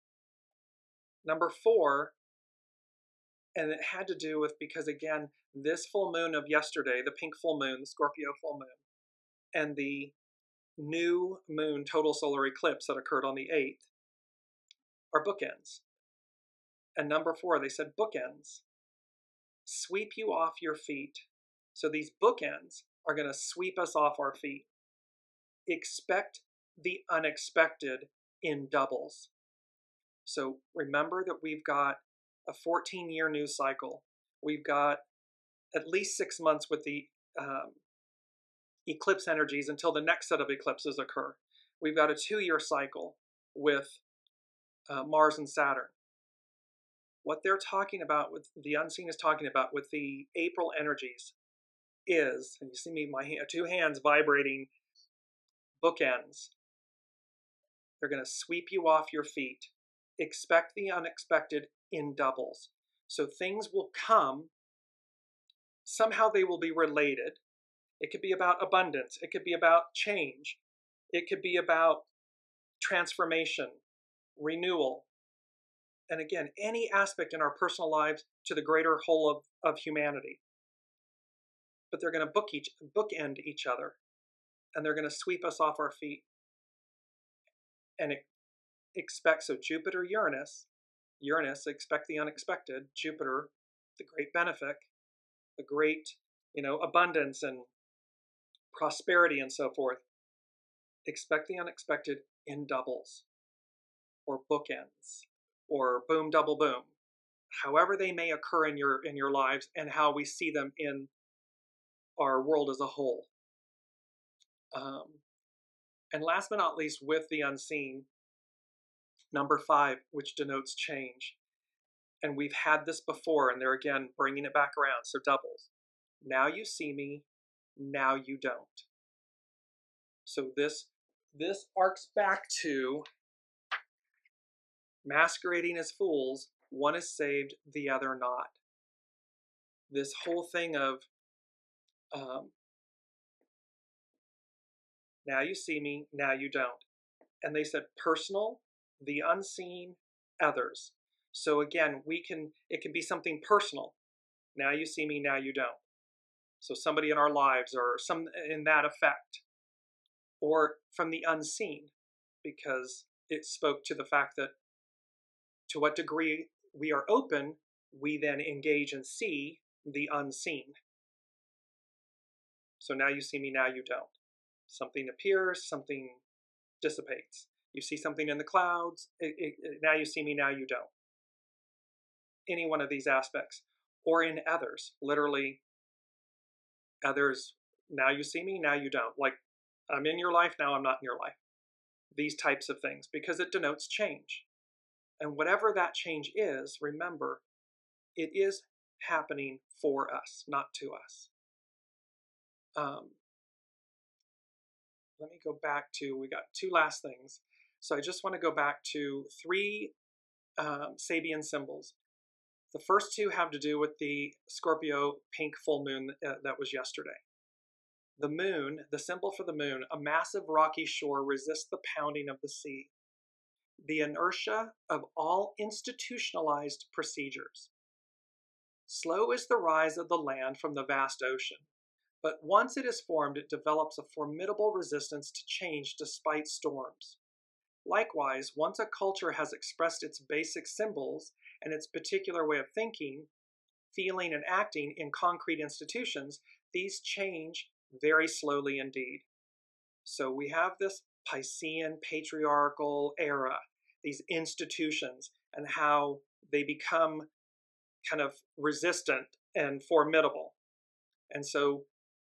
Number four, and it had to do with, because again, this full moon of yesterday, the pink full moon, the Scorpio full moon, and the new moon total solar eclipse that occurred on the eighth are bookends. And number four, they said bookends. Sweep you off your feet. So these bookends are going to sweep us off our feet. Expect the unexpected in doubles. So remember that we've got a fourteen-year news cycle. We've got at least six months with the um, eclipse energies until the next set of eclipses occur. We've got a two-year cycle with uh, Mars and Saturn. What they're talking about, with the unseen is talking about with the April energies is, and you see me, my hand, two hands vibrating bookends. They're going to sweep you off your feet. Expect the unexpected in doubles. So things will come, somehow they will be related. It could be about abundance. It could be about change. It could be about transformation, renewal. And again, any aspect in our personal lives to the greater whole of, of humanity. But they're going to book each, bookend each other. And they're going to sweep us off our feet. And it, expect, so Jupiter, Uranus, Uranus, expect the unexpected. Jupiter, the great benefic, the great, you know, abundance and prosperity and so forth. Expect the unexpected in doubles or bookends or boom, double boom. However they may occur in your in your lives and how we see them in our world as a whole. Um, And last but not least, with the unseen, number five, which denotes change. And we've had this before, and they're again bringing it back around, so doubles. Now you see me, now you don't. So this, this arcs back to masquerading as fools, one is saved, the other not. This whole thing of, um, now you see me, now you don't. And they said personal, the unseen, others. So again, we can, it can be something personal. Now you see me, now you don't. So somebody in our lives or some in that effect. Or from the unseen, because it spoke to the fact that to what degree we are open, we then engage and see the unseen. So now you see me, now you don't. Something appears, something dissipates. You see something in the clouds, it, it, now you see me, now you don't. Any one of these aspects. Or in others, literally, others, now you see me, now you don't. Like, I'm in your life, now I'm not in your life. These types of things, because it denotes change. And whatever that change is, remember, it is happening for us, not to us. Um, let me go back to, we got two last things. So I just want to go back to three um, Sabian symbols. The first two have to do with the Scorpio pink full moon uh, that was yesterday. The moon, the symbol for the moon, a massive rocky shore resists the pounding of the sea. The inertia of all institutionalized procedures. Slow is the rise of the land from the vast ocean, but once it is formed, it develops a formidable resistance to change despite storms. Likewise, once a culture has expressed its basic symbols and its particular way of thinking, feeling, and acting in concrete institutions, these change very slowly indeed. So we have this Piscean patriarchal era, these institutions, and how they become kind of resistant and formidable. And so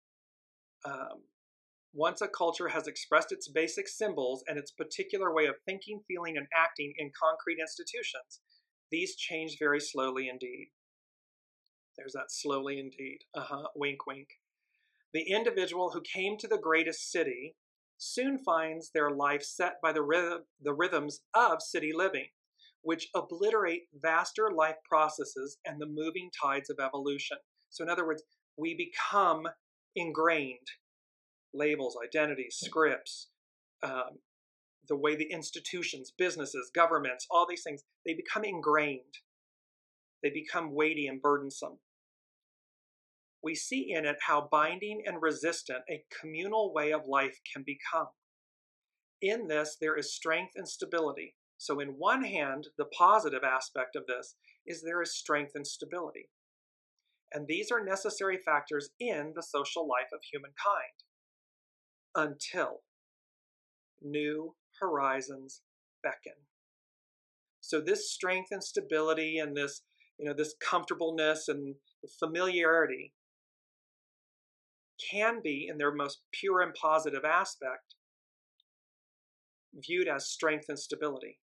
um, once a culture has expressed its basic symbols and its particular way of thinking, feeling, and acting in concrete institutions, these change very slowly indeed. There's that slowly indeed. Uh-huh, wink, wink. The individual who came to the greatest city soon finds their life set by the, rhythm, the rhythms of city living, which obliterate vaster life processes and the moving tides of evolution. So in other words, we become ingrained. Labels, identities, scripts, um, the way the institutions, businesses, governments, all these things, they become ingrained. They become weighty and burdensome. We see in it how binding and resistant a communal way of life can become. In this, there is strength and stability. So in one hand, the positive aspect of this is there is strength and stability. And these are necessary factors in the social life of humankind until new horizons beckon. So this strength and stability and this, you know, this comfortableness and familiarity can be, in their most pure and positive aspect, viewed as strength and stability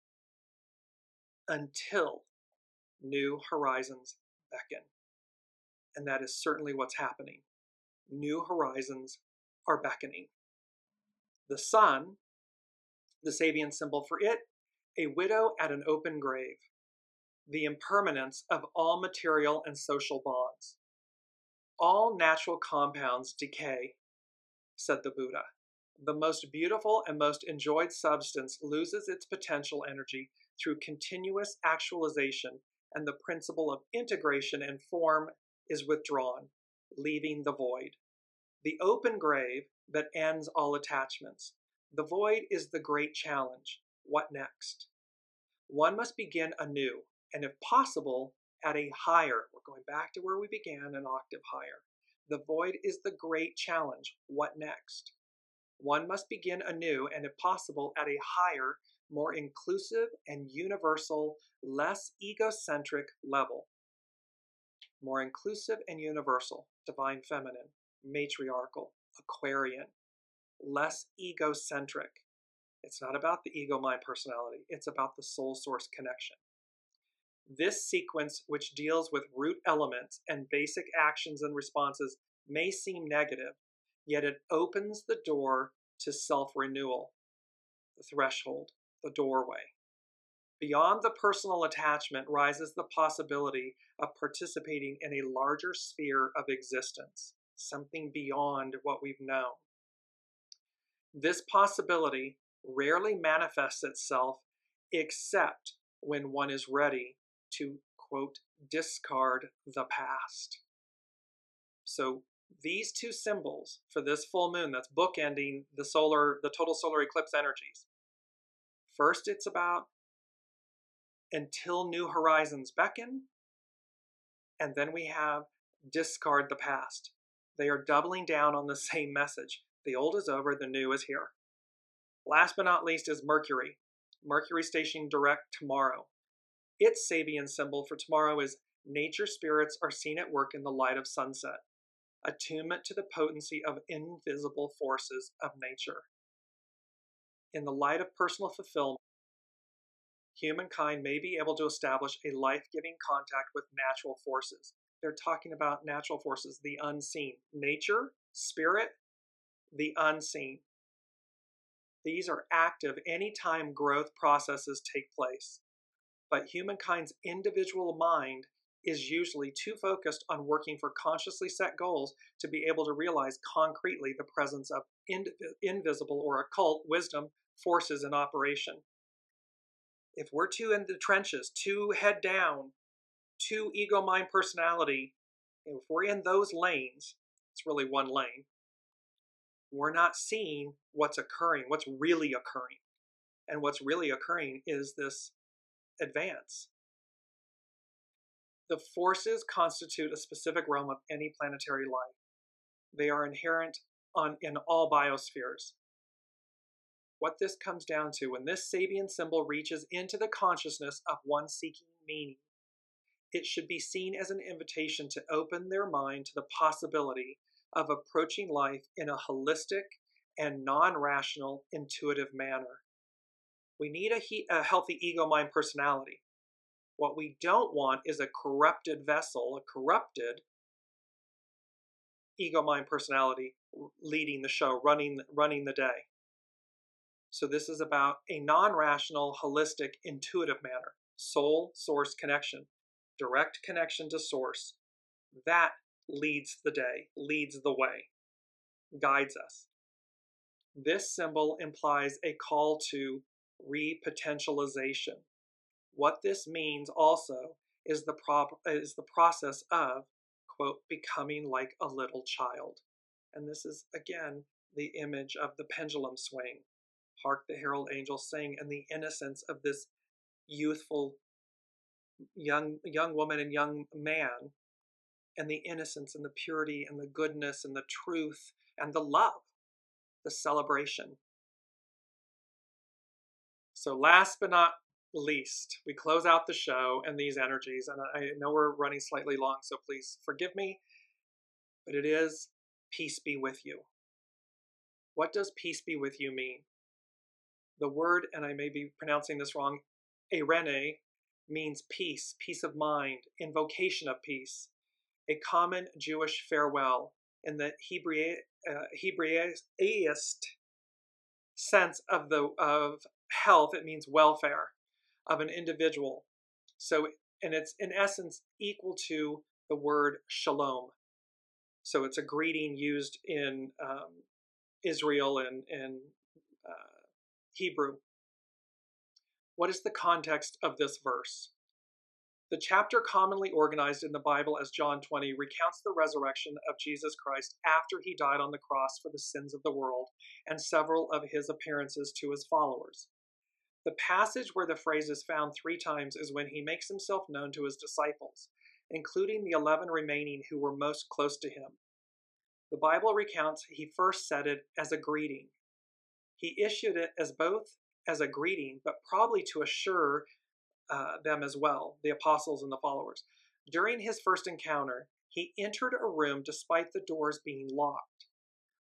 until new horizons beckon. And that is certainly what's happening. New horizons are beckoning. The sun, the Sabian symbol for it, a widow at an open grave. The impermanence of all material and social bonds. All natural compounds decay, said the Buddha. The most beautiful and most enjoyed substance loses its potential energy through continuous actualization, and the principle of integration and form is withdrawn, leaving the void. The open grave that ends all attachments. The void is the great challenge. What next? One must begin anew, and if possible, at a higher. We're going back to where we began, an octave higher. The void is the great challenge. What next? One must begin anew, and if possible, at a higher, more inclusive and universal, less egocentric level. More inclusive and universal, divine feminine, matriarchal, Aquarian. less egocentric. It's not about the ego-mind personality. It's about the soul source connection. This sequence, which deals with root elements and basic actions and responses, may seem negative, yet it opens the door to self-renewal, the threshold, the doorway. Beyond the personal attachment rises the possibility of participating in a larger sphere of existence, something beyond what we've known. This possibility rarely manifests itself except when one is ready to, quote, discard the past. So these two symbols for this full moon that's bookending the solar, the total solar eclipse energies. First, it's about until new horizons beckon, and then we have discard the past. They are doubling down on the same message. The old is over, the new is here. Last but not least is Mercury. Mercury stationing direct tomorrow. Its Sabian symbol for tomorrow is nature spirits are seen at work in the light of sunset. Attunement to the potency of invisible forces of nature. In the light of personal fulfillment, humankind may be able to establish a life-giving contact with natural forces. They're talking about natural forces, the unseen. Nature, spirit, the unseen. These are active anytime growth processes take place. But humankind's individual mind is usually too focused on working for consciously set goals to be able to realize concretely the presence of inv- invisible or occult wisdom forces in operation. If we're too in the trenches, too head down, too ego-mind personality, if we're in those lanes, it's really one lane, we're not seeing what's occurring, what's really occurring. And what's really occurring is this advance. The forces constitute a specific realm of any planetary life. They are inherent on, in all biospheres. What this comes down to, when this Sabian symbol reaches into the consciousness of one seeking meaning, it should be seen as an invitation to open their mind to the possibility of approaching life in a holistic and non-rational, intuitive manner. We need a, he- a healthy ego-mind personality. What we don't want is a corrupted vessel, a corrupted ego-mind personality leading the show, running, running the day. So this is about a non-rational, holistic, intuitive manner. Soul, source connection. Direct connection to source. That leads the day, leads the way, guides us. This symbol implies a call to repotentialization. What this means also is the, prop, is the process of, quote, becoming like a little child. And this is, again, the image of the pendulum swing. Hark the herald angels sing, and the innocence of this youthful young, young woman and young man, and the innocence and the purity and the goodness and the truth and the love, the celebration. So last but not least, we close out the show and these energies, and I know we're running slightly long, so please forgive me, but it is peace be with you. What does peace be with you mean? The word, and I may be pronouncing this wrong, eirene, means peace, peace of mind, invocation of peace, a common Jewish farewell in the Hebrea, uh, Hebraist sense of the of health. It means welfare of an individual. So, and it's in essence equal to the word shalom. So it's a greeting used in um, Israel and, and uh, Hebrew. What is the context of this verse? The chapter commonly organized in the Bible as John twenty recounts the resurrection of Jesus Christ after he died on the cross for the sins of the world and several of his appearances to his followers. The passage where the phrase is found three times is when he makes himself known to his disciples, including the eleven remaining who were most close to him. The Bible recounts he first said it as a greeting. He issued it as both as a greeting, but probably to assure uh, them as well, the apostles and the followers. During his first encounter, he entered a room despite the doors being locked.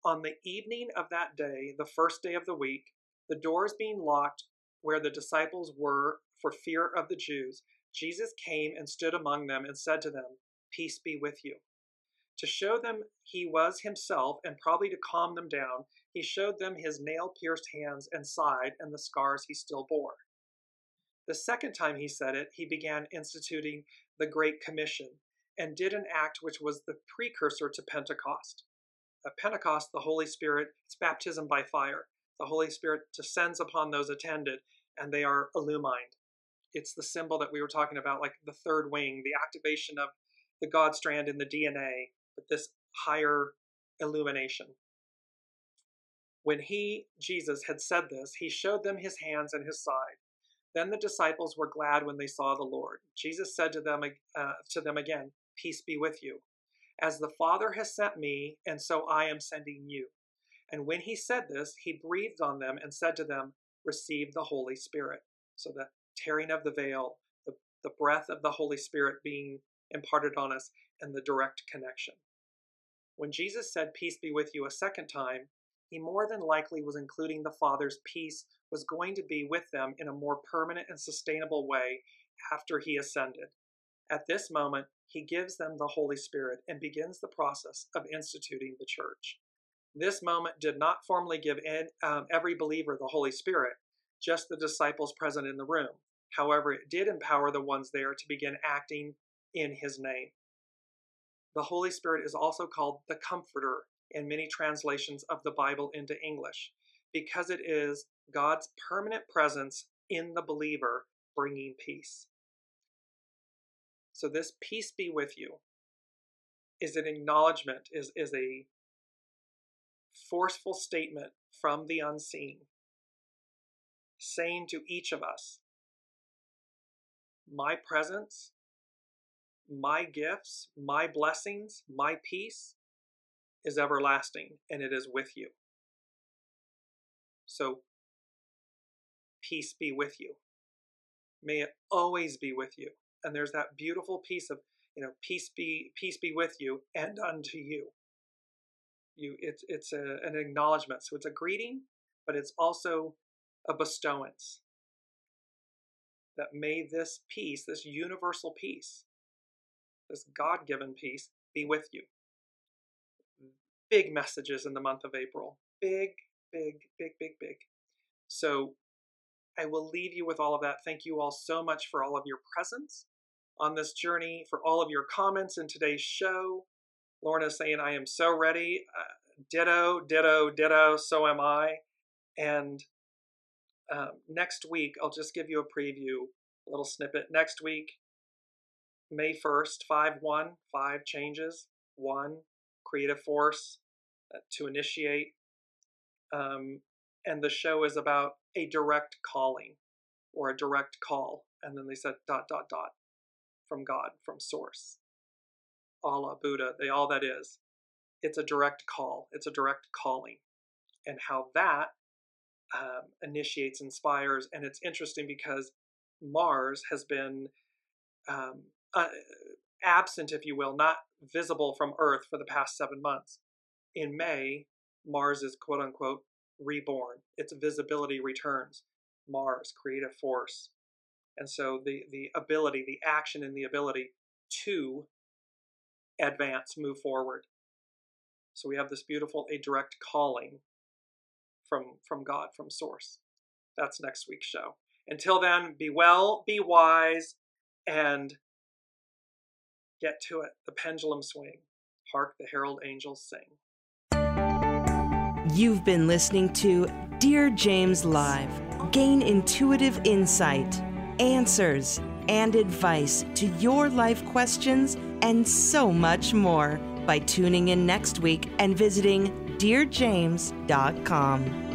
On the evening of that day, the first day of the week, the doors being locked where the disciples were for fear of the Jews, Jesus came and stood among them and said to them, "Peace be with you." To show them he was himself, and probably to calm them down, he showed them his nail-pierced hands and side and the scars he still bore. The second time he said it, he began instituting the Great Commission and did an act which was the precursor to Pentecost. At Pentecost, the Holy Spirit, it's baptism by fire. The Holy Spirit descends upon those attended, and they are illumined. It's the symbol that we were talking about, like the third wing, the activation of the God strand in the D N A, but this higher illumination. When he, Jesus, had said this, he showed them his hands and his side. Then the disciples were glad when they saw the Lord. Jesus said to them, uh, to them again, "Peace be with you. As the Father has sent me, and so I am sending you." And when he said this, he breathed on them and said to them, "Receive the Holy Spirit." So the tearing of the veil, the, the breath of the Holy Spirit being imparted on us, and the direct connection. When Jesus said, "Peace be with you," a second time, he more than likely was including the Father's peace was going to be with them in a more permanent and sustainable way after he ascended. At this moment, he gives them the Holy Spirit and begins the process of instituting the church. This moment did not formally give in, um, every believer the Holy Spirit, just the disciples present in the room. However, it did empower the ones there to begin acting in his name. The Holy Spirit is also called the Comforter in many translations of the Bible into English, because it is God's permanent presence in the believer bringing peace. So this "peace be with you" is an acknowledgement, is, is a forceful statement from the unseen, saying to each of us, my presence, my gifts, my blessings, my peace is everlasting, and it is with you. So, peace be with you. May it always be with you. And there's that beautiful piece of, you know, peace be peace be with you and unto you. You, it's it's a, an acknowledgement. So it's a greeting, but it's also a bestowance. That may this peace, this universal peace, this God-given peace, be with you. Big messages in the month of April. Big, big, big, big, big. So I will leave you with all of that. Thank you all so much for all of your presence on this journey, for all of your comments in today's show. Lorna is saying, I am so ready. Uh, ditto, ditto, ditto, so am I. And um, next week, I'll just give you a preview, a little snippet. Next week, May first, five one, five changes. One, creative force uh, to initiate. Um, and the show is about a direct calling or a direct call. And then they said dot, dot, dot from God, from source. Allah, Buddha, they all that is. It's a direct call. It's a direct calling. And how that um, initiates, inspires. And it's interesting because Mars has been um, uh, absent, if you will, not visible from Earth for the past seven months. In May, Mars is quote unquote reborn. Its visibility returns. Mars, creative force. And so the, the ability, the action and the ability to advance, move forward. So we have this beautiful, a direct calling from, from God, from source. That's next week's show. Until then, be well, be wise, and get to it. The pendulum swing. Hark the herald angels sing. You've been listening to Dear James Live. Gain intuitive insight, answers, and advice to your life questions and so much more by tuning in next week and visiting dear james dot com.